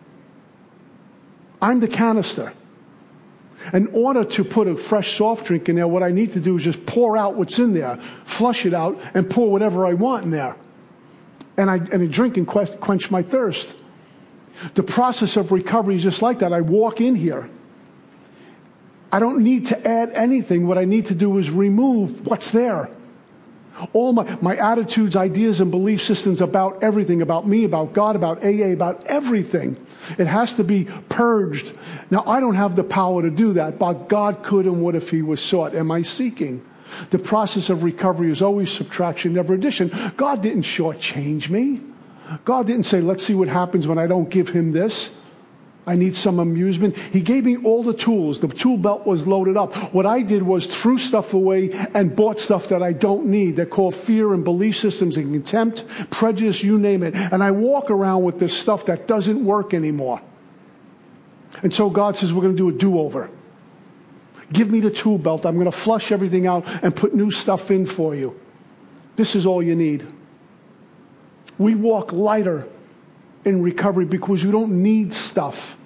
I'm the canister. In order to put a fresh soft drink in there, what I need to do is just pour out what's in there, flush it out, and pour whatever I want in there. And I drink and quench my thirst. The process of recovery is just like that. I walk in here. I don't need to add anything. What I need to do is remove what's there. All my attitudes, ideas, and belief systems about everything, about me, about God, about AA, about everything. It has to be purged. Now, I don't have the power to do that, but God could and would if He was sought. Am I seeking? The process of recovery is always subtraction, never addition. God didn't shortchange me. God didn't say, let's see what happens when I don't give Him this. I need some amusement. He gave me all the tools. The tool belt was loaded up. What I did was threw stuff away and bought stuff that I don't need. They're called fear and belief systems and contempt, prejudice, you name it. And I walk around with this stuff that doesn't work anymore. And so God says, we're going to do a do-over. Give me the tool belt. I'm going to flush everything out and put new stuff in for you. This is all you need. We walk lighter in recovery because we don't need stuff.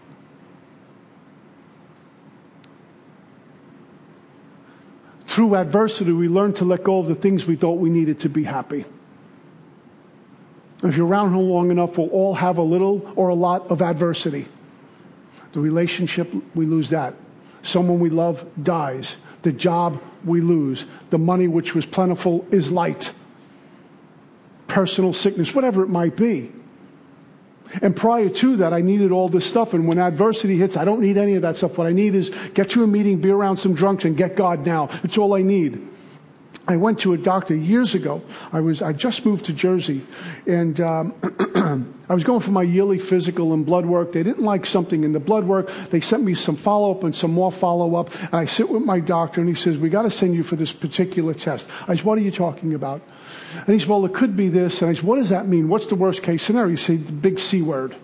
Through adversity, we learn to let go of the things we thought we needed to be happy. If you're around here long enough, we'll all have a little or a lot of adversity. The relationship, we lose that. Someone we love dies. The job, we lose. The money which was plentiful is light. Personal sickness, whatever it might be. And prior to that, I needed all this stuff. And when adversity hits, I don't need any of that stuff. What I need is get to a meeting, be around some drunks, and get God now. It's all I need. I went to a doctor years ago. I just moved to Jersey, and I was going for my yearly physical and blood work. They didn't like something in the blood work. They sent me some follow-up and some more follow-up. And I sit with my doctor, and he says, we got to send you for this particular test. I said, what are you talking about? And he said, well, it could be this. And I said, what does that mean? What's the worst case scenario? He said, the big C word.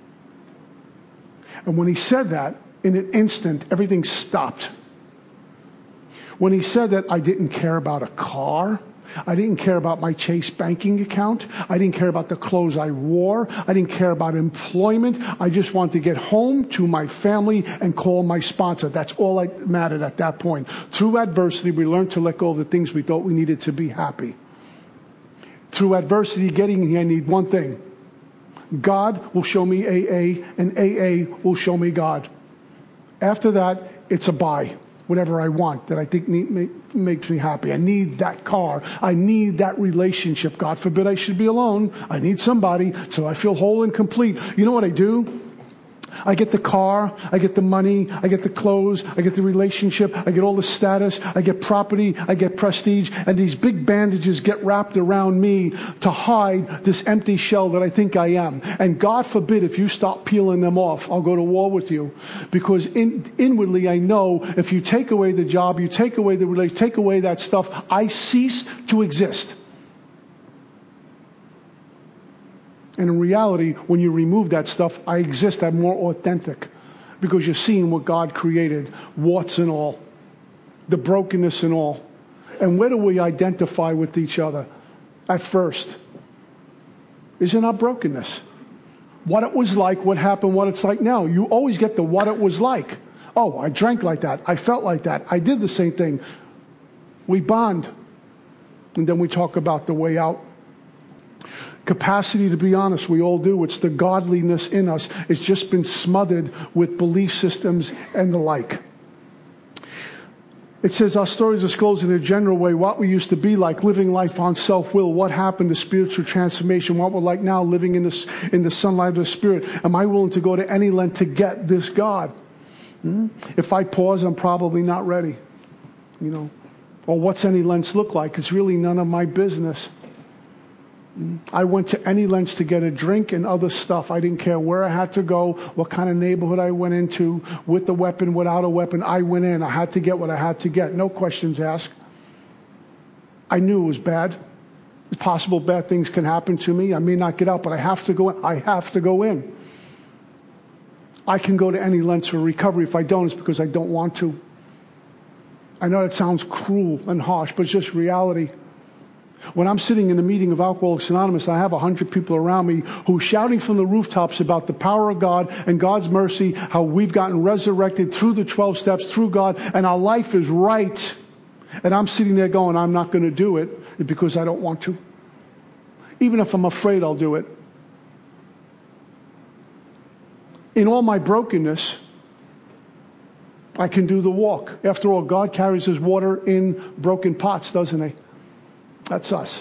And when he said that, in an instant, everything stopped. When he said that, I didn't care about a car. I didn't care about my Chase banking account. I didn't care about the clothes I wore. I didn't care about employment. I just wanted to get home to my family and call my sponsor. That's all that mattered at that point. Through adversity, we learned to let go of the things we thought we needed to be happy. Through adversity, getting here, I need one thing. God will show me AA, and AA will show me God. After that, it's a bye. whatever I want that I think makes me happy. I need that car. I need that relationship. God forbid I should be alone. I need somebody so I feel whole and complete. You know what I do? I get the car, I get the money, I get the clothes, I get the relationship, I get all the status, I get property, I get prestige, and these big bandages get wrapped around me to hide this empty shell that I think I am. And God forbid if you stop peeling them off, I'll go to war with you. Because inwardly I know if you take away the job, you take away the relationship, take away that stuff, I cease to exist. And in reality, when you remove that stuff, I exist. I'm more authentic because you're seeing what God created, warts and all, the brokenness and all. And where do we identify with each other? At first, is in our brokenness. What it was like, what happened, what it's like now. You always get the what it was like. Oh, I drank like that. I felt like that. I did the same thing. We bond. And then we talk about the way out. Capacity to be honest, we all do. It's the godliness in us. It's just been smothered with belief systems and the like. It says our stories disclose in a general way what we used to be like, living life on self-will. What happened to spiritual transformation? What we're like now, living in the sunlight of the Spirit. Am I willing to go to any length to get this God? If I pause, I'm probably not ready. Or what's any lengths look like? It's really none of my business. I went to any lengths to get a drink and other stuff. I didn't care where I had to go, what kind of neighborhood I went into, with a weapon, without a weapon. I went in. I had to get what I had to get. No questions asked. I knew it was bad. It's possible bad things can happen to me. I may not get out, but I have to go in. I have to go in. I can go to any lengths for recovery. If I don't, it's because I don't want to. I know that sounds cruel and harsh, but it's just reality. When I'm sitting in a meeting of Alcoholics Anonymous, I have 100 people around me who are shouting from the rooftops about the power of God and God's mercy, how we've gotten resurrected through the 12 steps, through God, and our life is right. And I'm sitting there going, I'm not going to do it because I don't want to. Even if I'm afraid, I'll do it. In all my brokenness, I can do the walk. After all, God carries His water in broken pots, doesn't He? That's us.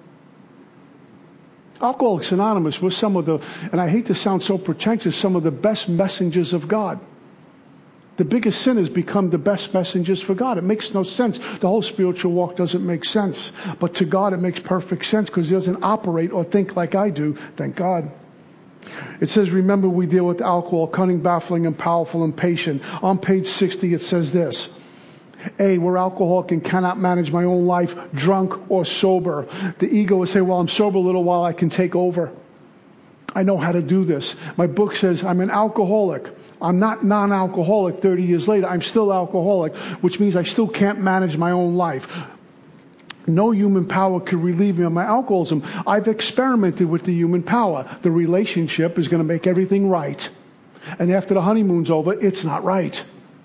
Alcoholics Anonymous was some of the, and I hate to sound so pretentious, some of the best messengers of God. The biggest sinners become the best messengers for God. It makes no sense. The whole spiritual walk doesn't make sense. But to God it makes perfect sense because He doesn't operate or think like I do. Thank God. It says, remember we deal with alcohol, cunning, baffling, and powerful, and patient. On page 60 it says this. A, we're alcoholic and cannot manage my own life, drunk or sober. The ego will say, well, I'm sober a little while, I can take over. I know how to do this. My book says I'm an alcoholic. I'm not non-alcoholic 30 years later. I'm still alcoholic, which means I still can't manage my own life. No human power could relieve me of my alcoholism. I've experimented with the human power. The relationship is going to make everything right. And after the honeymoon's over, it's not right.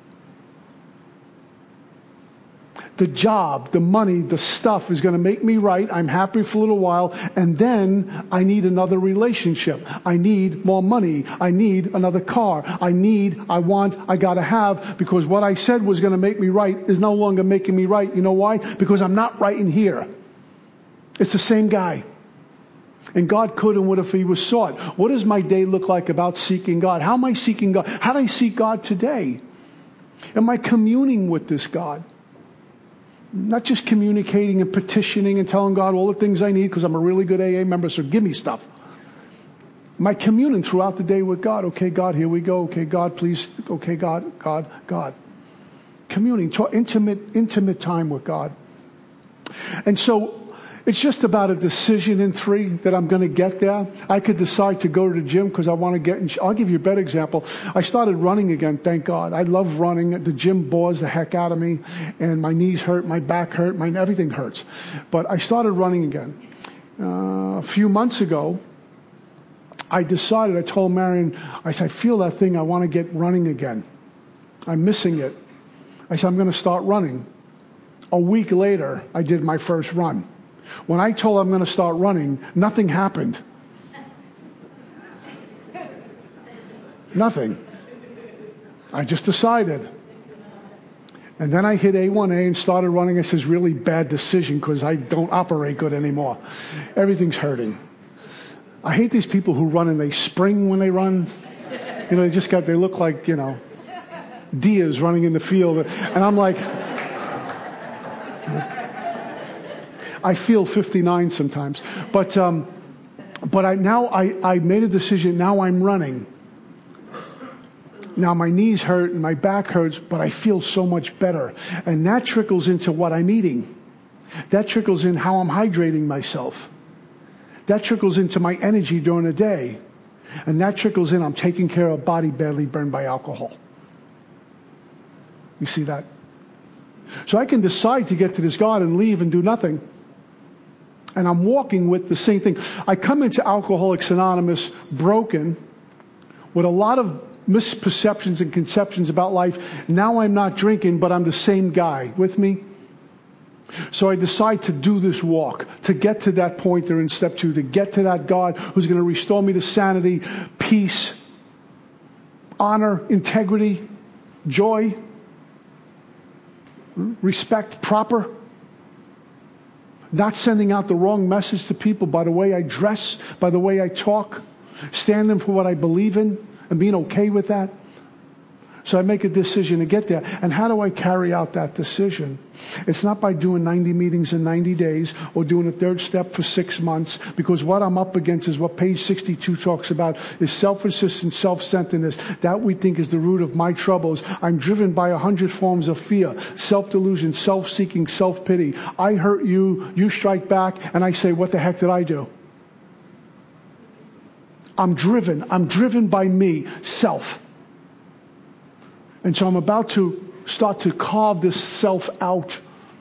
The job, the money, the stuff is going to make me right. I'm happy for a little while. And then I need another relationship. I need more money. I need another car. I got to have, because what I said was going to make me right is no longer making me right. You know why? Because I'm not right in here. It's the same guy. And God could and would if He was sought. What does my day look like about seeking God? How am I seeking God? How do I seek God today? Am I communing with this God? Not just communicating and petitioning and telling God all the things I need because I'm a really good AA member, so give me stuff. Am I communing throughout the day with God? Okay, God, here we go. Okay, God, please. Okay, God. Communing, intimate time with God. And so it's just about a decision in 3 that I'm going to get there. I could decide to go to the gym because I want to get in. I'll give you a better example. I started running again, thank God. I love running. The gym bores the heck out of me. And my knees hurt, my back hurt, everything hurts. But I started running again. A few months ago, I told Marion, I said, I feel that thing. I want to get running again. I'm missing it. I said, I'm going to start running. A week later, I did my first run. When I told I'm going to start running, nothing happened. Nothing. I just decided. And then I hit A1A and started running. This is really bad decision because I don't operate good anymore. Everything's hurting. I hate these people who run and they spring when they run. You know, they look like, deers running in the field. And I'm like, I feel 59 sometimes. But I made a decision. Now I'm running. Now my knees hurt and my back hurts, but I feel so much better. And that trickles into what I'm eating. That trickles in how I'm hydrating myself. That trickles into my energy during the day. And that trickles in, I'm taking care of a body badly burned by alcohol. You see that? So I can decide to get to this garden and leave and do nothing. And I'm walking with the same thing. I come into Alcoholics Anonymous broken with a lot of misperceptions and conceptions about life. Now I'm not drinking, but I'm the same guy. With me? So I decide to do this walk, to get to that point there in step 2, to get to that God who's going to restore me to sanity, peace, honor, integrity, joy, respect, proper. Not sending out the wrong message to people by the way I dress, by the way I talk, standing for what I believe in, and being okay with that. So I make a decision to get there. And how do I carry out that decision? It's not by doing 90 meetings in 90 days or doing a third step for 6 months, because what I'm up against is what page 62 talks about, is self-insistence, self-centeredness. That we think is the root of my troubles. I'm driven by 100 forms of fear, self-delusion, self-seeking, self-pity. I hurt you, you strike back, and I say, what the heck did I do? I'm driven by me, self. And so I'm about to start to carve this self out.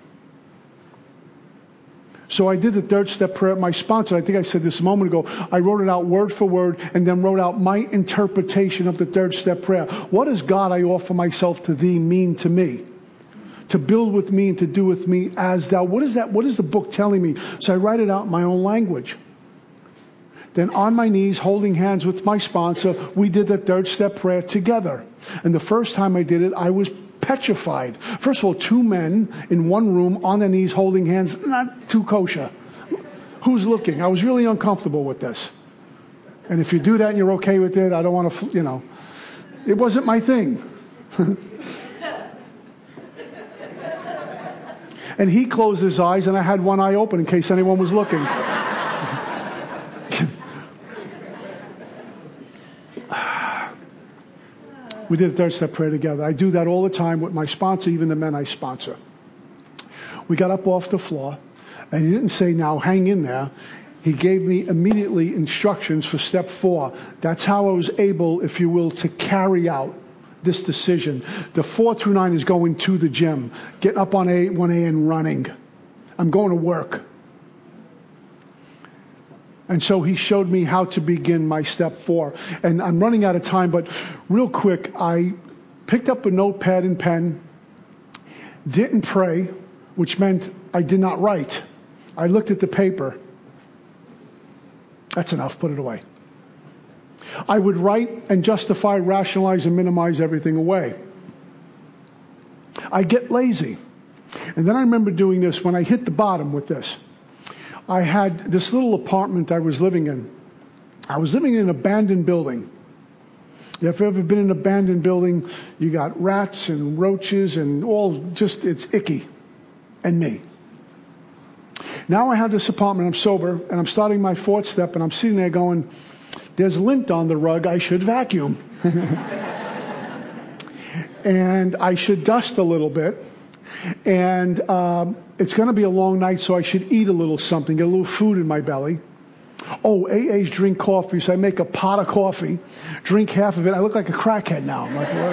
So I did the third step prayer. My sponsor, I think I said this a moment ago, I wrote it out word for word and then wrote out my interpretation of the third step prayer. What does God, I offer myself to thee, mean to me? To build with me and to do with me as thou. What is that? What is the book telling me? So I write it out in my own language. Then on my knees, holding hands with my sponsor, we did the third step prayer together. And the first time I did it, I was petrified. First of all, 2 men in one room on their knees holding hands, not too kosher. Who's looking? I was really uncomfortable with this. And if you do that and you're okay with it, I don't want to, it wasn't my thing. And he closed his eyes and I had one eye open in case anyone was looking. We did a third step prayer together. I do that all the time with my sponsor, even the men I sponsor. We got up off the floor, and he didn't say, now hang in there. He gave me immediately instructions for step 4. That's how I was able, if you will, to carry out this decision. The 4 through 9 is going to the gym, getting up on 1A and running. I'm going to work. And so he showed me how to begin my step 4. And I'm running out of time, but real quick, I picked up a notepad and pen, didn't pray, which meant I did not write. I looked at the paper. That's enough, put it away. I would write and justify, rationalize, and minimize everything away. I get lazy. And then I remember doing this when I hit the bottom with this. I had this little apartment I was living in. I was living in an abandoned building. If you've ever been in an abandoned building, you got rats and roaches and it's icky. And me. Now I have this apartment, I'm sober, and I'm starting my 4th step, and I'm sitting there going, there's lint on the rug, I should vacuum. And I should dust a little bit. And it's going to be a long night, so I should eat a little something, get a little food in my belly. Oh, AA's drink coffee, so I make a pot of coffee, drink half of it. I look like a crackhead now. I'm like, what?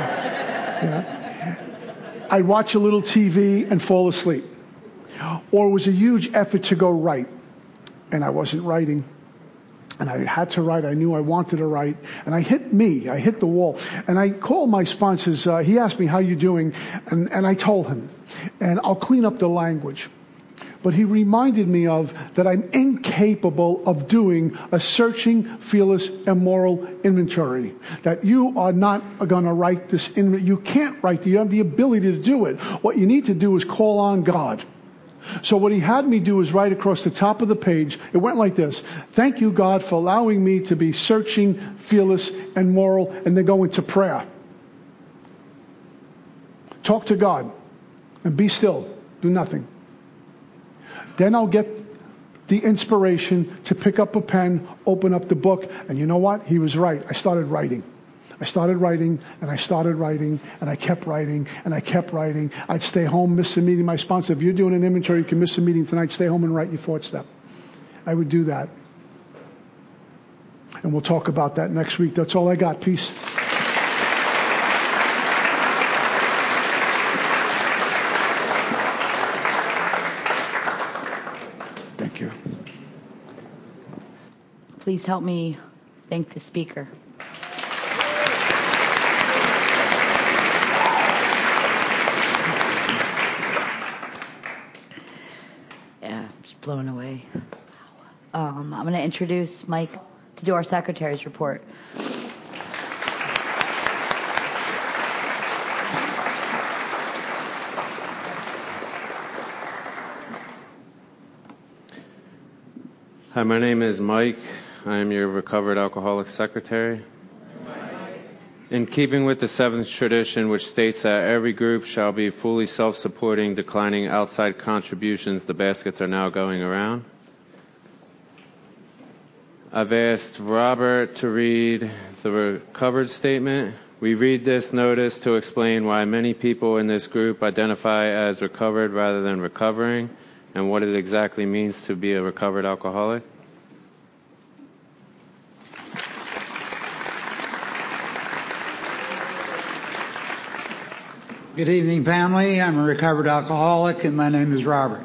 I watch a little TV and fall asleep. Or it was a huge effort to go write, and I wasn't writing. And I had to write. I knew I wanted to write. And I hit the wall. And I called my sponsors. He asked me, how you doing? And I told him. And I'll clean up the language. But he reminded me of that I'm incapable of doing a searching, fearless, and moral inventory. That you are not going to write this in. You can't write it. You have the ability to do it. What you need to do is call on God. So what he had me do is write across the top of the page. It went like this. Thank you, God, for allowing me to be searching, fearless, and moral. And then go into prayer. Talk to God. And be still. Do nothing. Then I'll get the inspiration to pick up a pen, open up the book, and you know what? He was right. I started writing. I started writing, and I started writing, and I kept writing, and I kept writing. I'd stay home, miss a meeting. My sponsor, if you're doing an inventory, you can miss a meeting tonight, stay home and write your fourth step. I would do that. And we'll talk about that next week. That's all I got. Peace. Thank you. Please help me thank the speaker. Yeah, just blown away. I'm going to introduce Mike to do our secretary's report. Hi, my name is Mike. I am your recovered alcoholic secretary. In keeping with the seventh tradition, which states that every group shall be fully self-supporting, declining outside contributions, the baskets are now going around. I've asked Robert to read the recovered statement. We read this notice to explain why many people in this group identify as recovered rather than recovering, and what it exactly means to be a recovered alcoholic. Good evening, family. I'm a recovered alcoholic, and my name is Robert.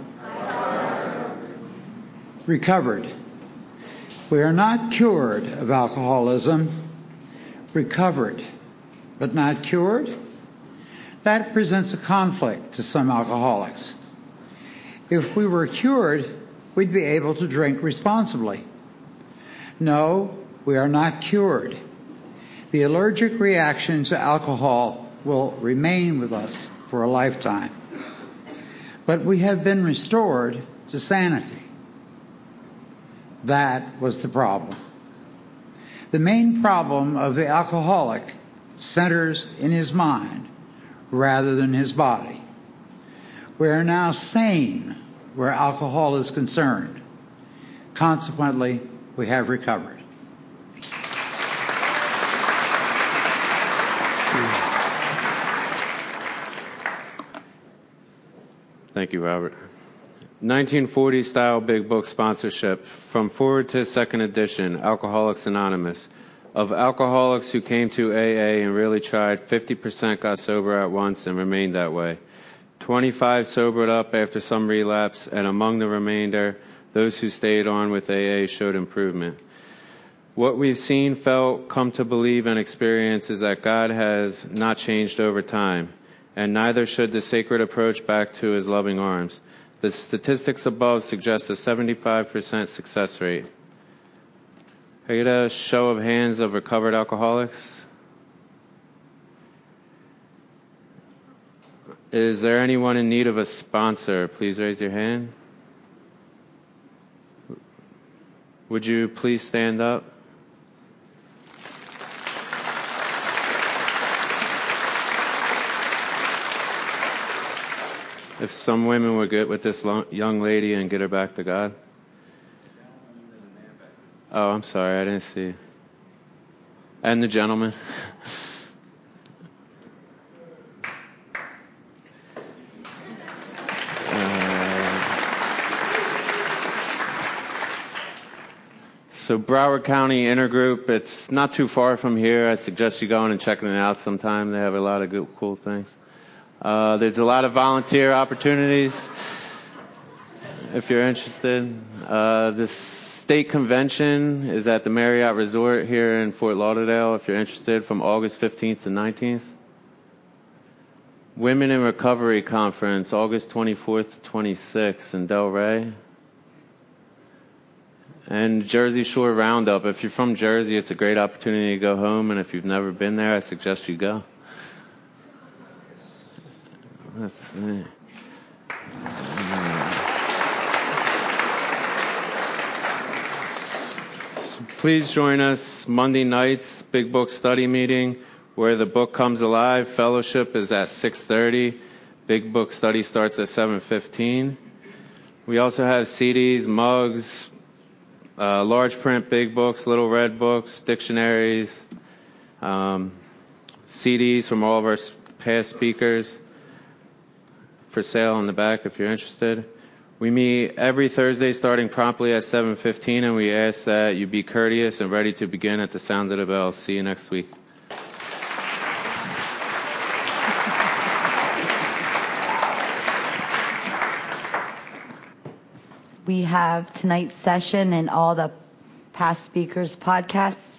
Recovered. We are not cured of alcoholism. Recovered, but not cured? That presents a conflict to some alcoholics. If we were cured, we'd be able to drink responsibly. No, we are not cured. The allergic reaction to alcohol will remain with us for a lifetime. But we have been restored to sanity. That was the problem. The main problem of the alcoholic centers in his mind rather than his body. We are now sane where alcohol is concerned. Consequently, we have recovered. Thank you, Robert. 1940 style big book sponsorship. From forward to second edition, Alcoholics Anonymous. Of alcoholics who came to AA and really tried, 50% got sober at once and remained that way. 25 sobered up after some relapse, and among the remainder, those who stayed on with AA showed improvement. What we've seen, felt, come to believe, and experience is that God has not changed over time, and neither should the sacred approach back to his loving arms. The statistics above suggest a 75% success rate. Can I get a show of hands of recovered alcoholics? Is there anyone in need of a sponsor? Please raise your hand. Would you please stand up? If some women would get with this young lady and get her back to God. Oh, I'm sorry, I didn't see. And the gentleman. So Broward County Intergroup, it's not too far from here. I suggest you going and checking it out sometime. They have a lot of good, cool things. There's a lot of volunteer opportunities if you're interested. This state convention is at the Marriott Resort here in Fort Lauderdale if you're interested, from August 15th to 19th. Women in Recovery Conference, August 24th to 26th in Delray. And Jersey Shore Roundup. If you're from Jersey, it's a great opportunity to go home, and if you've never been there, I suggest you go. Let's see. Please join us Monday nights, Big Book Study Meeting, where the book comes alive. Fellowship is at 6:30. Big Book Study starts at 7:15. We also have CDs, mugs, large print big books, little red books, dictionaries, CDs from all of our past speakers for sale in the back if you're interested. We meet every Thursday starting promptly at 7:15, and we ask that you be courteous and ready to begin at the sound of the bell. See you next week. We have tonight's session and all the past speakers' podcasts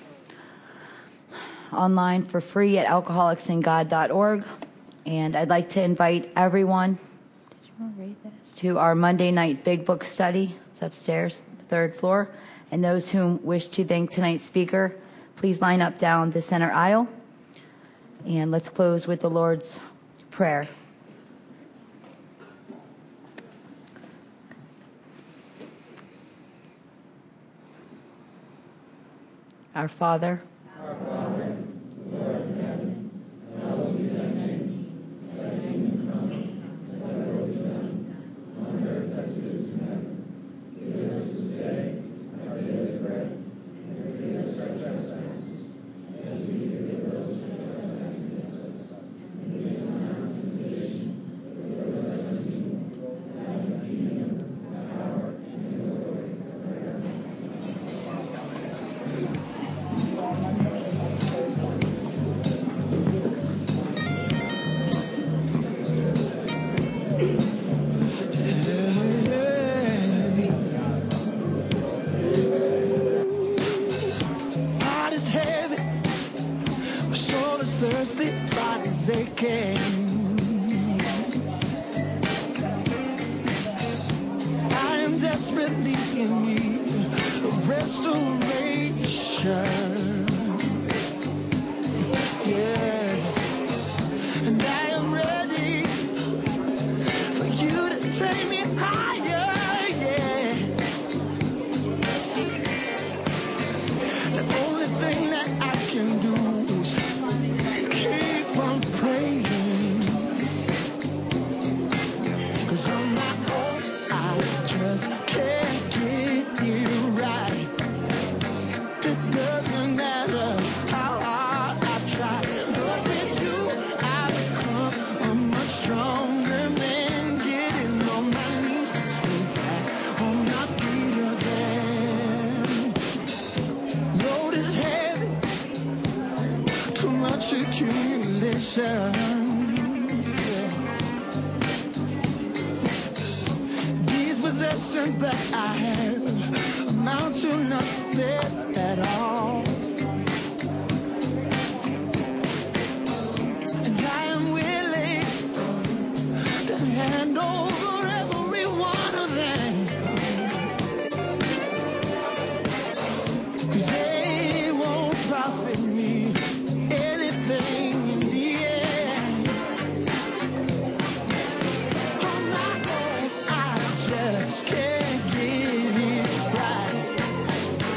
online for free at alcoholicsandgod.org. And I'd like to invite everyone to our Monday night Big Book Study. It's upstairs, the 3rd floor. And those who wish to thank tonight's speaker, please line up down the center aisle. And let's close with the Lord's Prayer. Our Father, Lord in heaven, hallowed be thy name. Thy kingdom come, thy will be done, on earth as it is in heaven. Give us this day our daily bread, and forgive us our trespasses, as we forgive those who trespass against us. And lead us not into temptation, but deliver us from evil. Thine is the kingdom, the power, and the glory forever. Heart is heavy, my soul is thirsty, body's aching. I am desperately in need of restoration. Yeah, and I am ready for you to take me higher. Yeah, the only thing that I can do is keep on praying. 'Cause on my own, I just can't get it right. It doesn't matter how hard I try. But with you, I become a much stronger man. Getting on my knees, stay back on my feet again. Load is heavy, too much accumulation. Yeah. These possessions that I have amount to nothing at all. And I am willing to hand over every one of them. 'Cause they won't profit me anything in the end. On my own, I just can't get it right.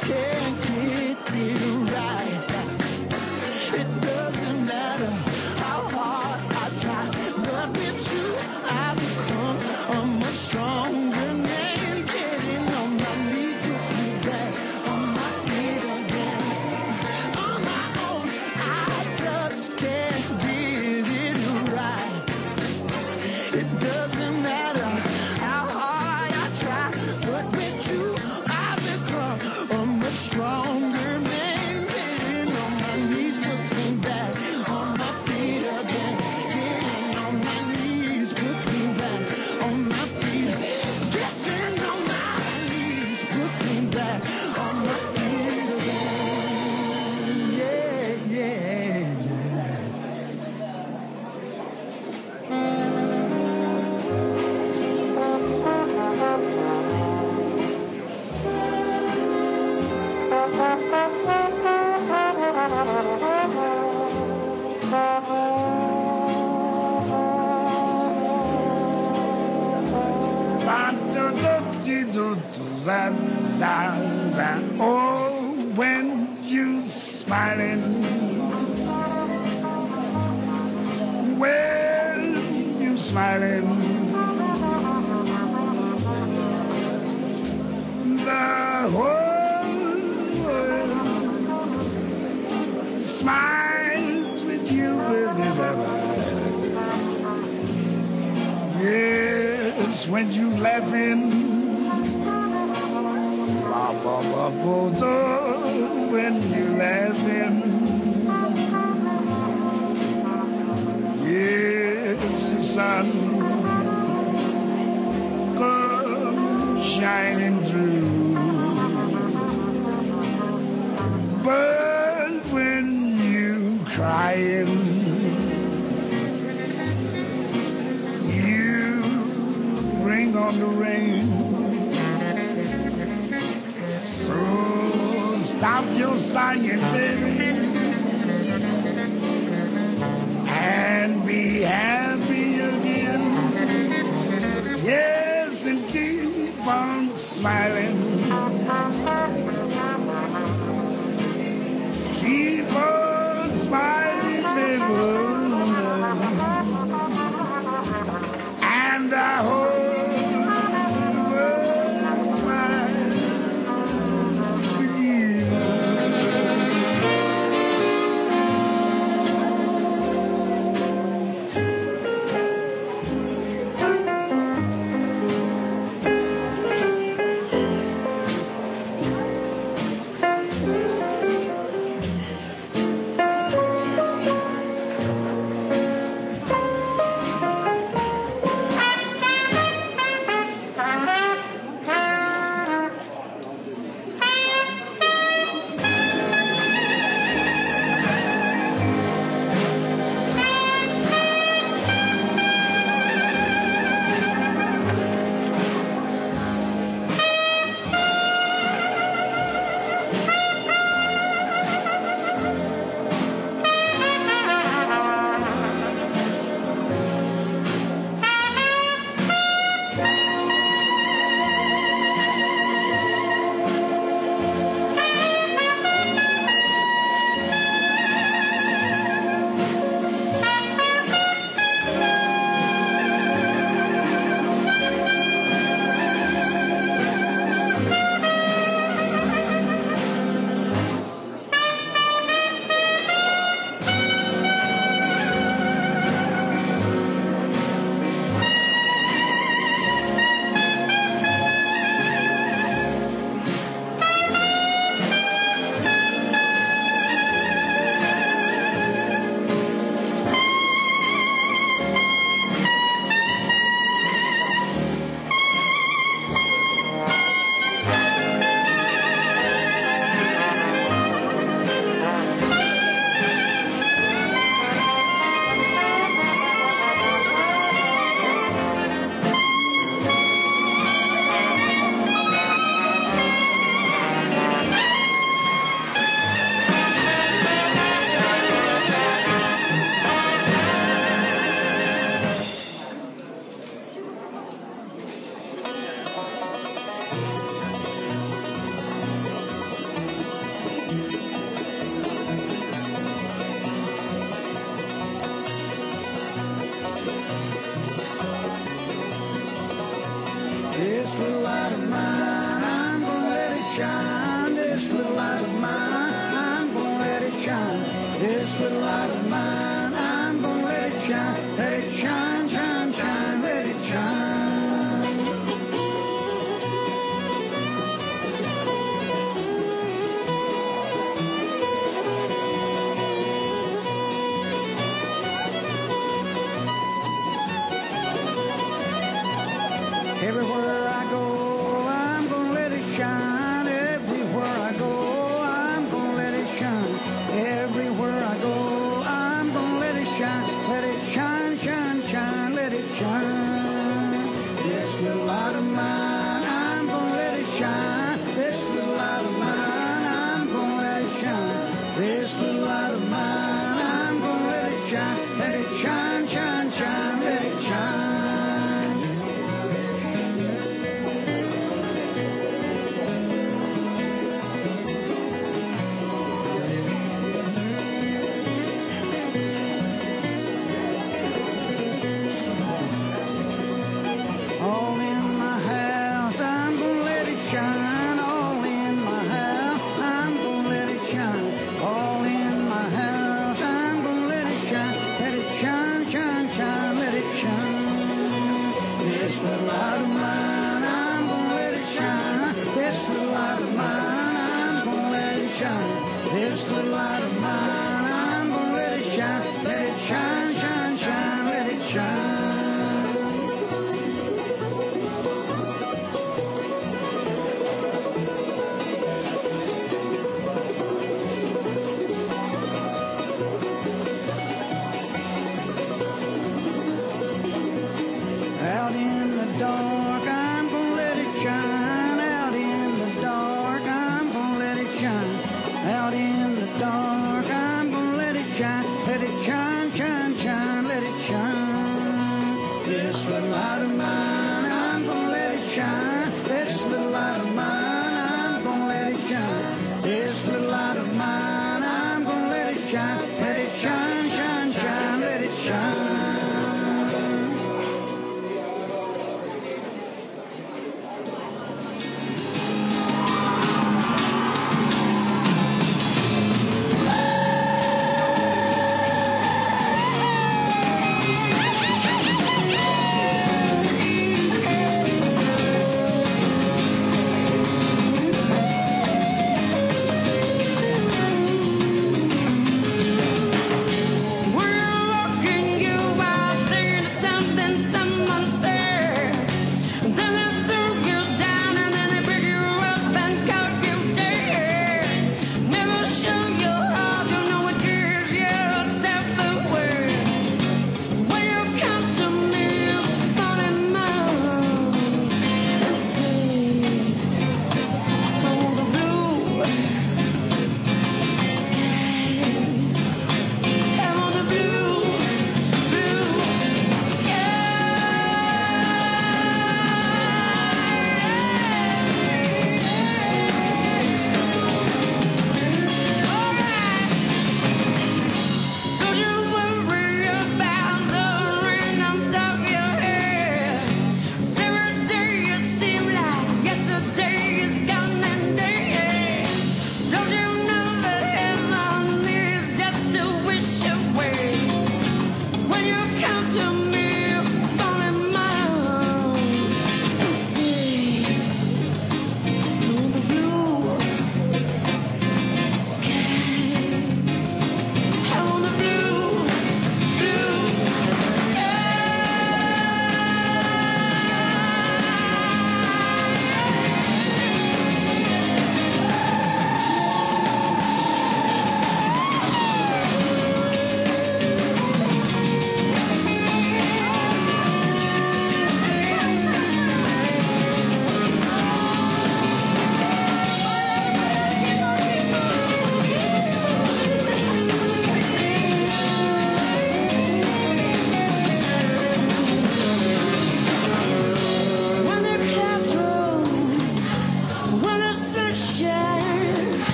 just can't get it right. It doesn't matter how hard I try, but with you I become a much stronger man. Getting on my knees puts me back on my feet again. On my own, I just can't get it right. It doesn't matter how hard I try, but with you I become a much stronger man. Getting on my knees puts me back on my feet again. Getting on my knees puts me back on my feet. Getting on my knees puts me back on my feet again. Yeah, yeah, yeah. Oh, when you smiling, when you smiling, the whole world smiles with you, baby. Yes, when you laughing. When you're laughing, yes, the sun comes shining through. But when you crying, you bring on the rain. So stop your sighing, baby, and be happy again. Yes, and keep on smiling. Keep on smiling, baby. And I hope the world smiles with you. This little light of mine, I'm gonna let it shine. This little light of mine, I'm gonna let it shine. This little light of mine, I'm gonna let it shine. Let it shine, shine, shine, let it shine. Everywhere I go, I'm gonna let it shine. Everywhere I go, I'm gonna let it shine. Everywhere I go, I'm gonna let it shine. Let it shine, shine, shine, let it shine. This little light of mine, I'm gonna let it shine. This little light of mine, I'm gonna let it shine. This little light of mine, I'm gonna let it shine. Let it shine, shine, shine, let it shine. All in my house, I'm gonna let it shine. All in my house, I'm gonna let it shine. All in my house, I'm gonna let it shine. Let it shine, shine, shine, let it shine. This little light of mine, I'm gonna let it shine. This little light of mine, I'm gonna let it shine. This little light of mine, I'm gonna let it shine. Let it shine, shine, shine, let it shine. Out in the dark, I'm gonna let it shine. Out in the dark, I'm gonna let it shine. Out in the dark, I'm gonna let it shine. Let it shine, shine, shine, let it shine. This little light of mine, I'm gonna let it shine. This little light of mine, I'm gonna let it shine. This little light of mine, I'm gonna let it shine. Let it shine, shine, shine, let it shine.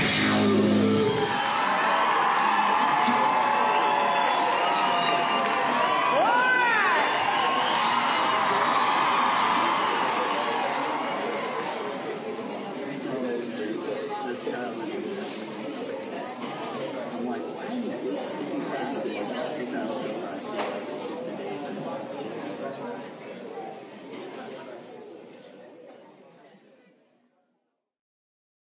Thank you.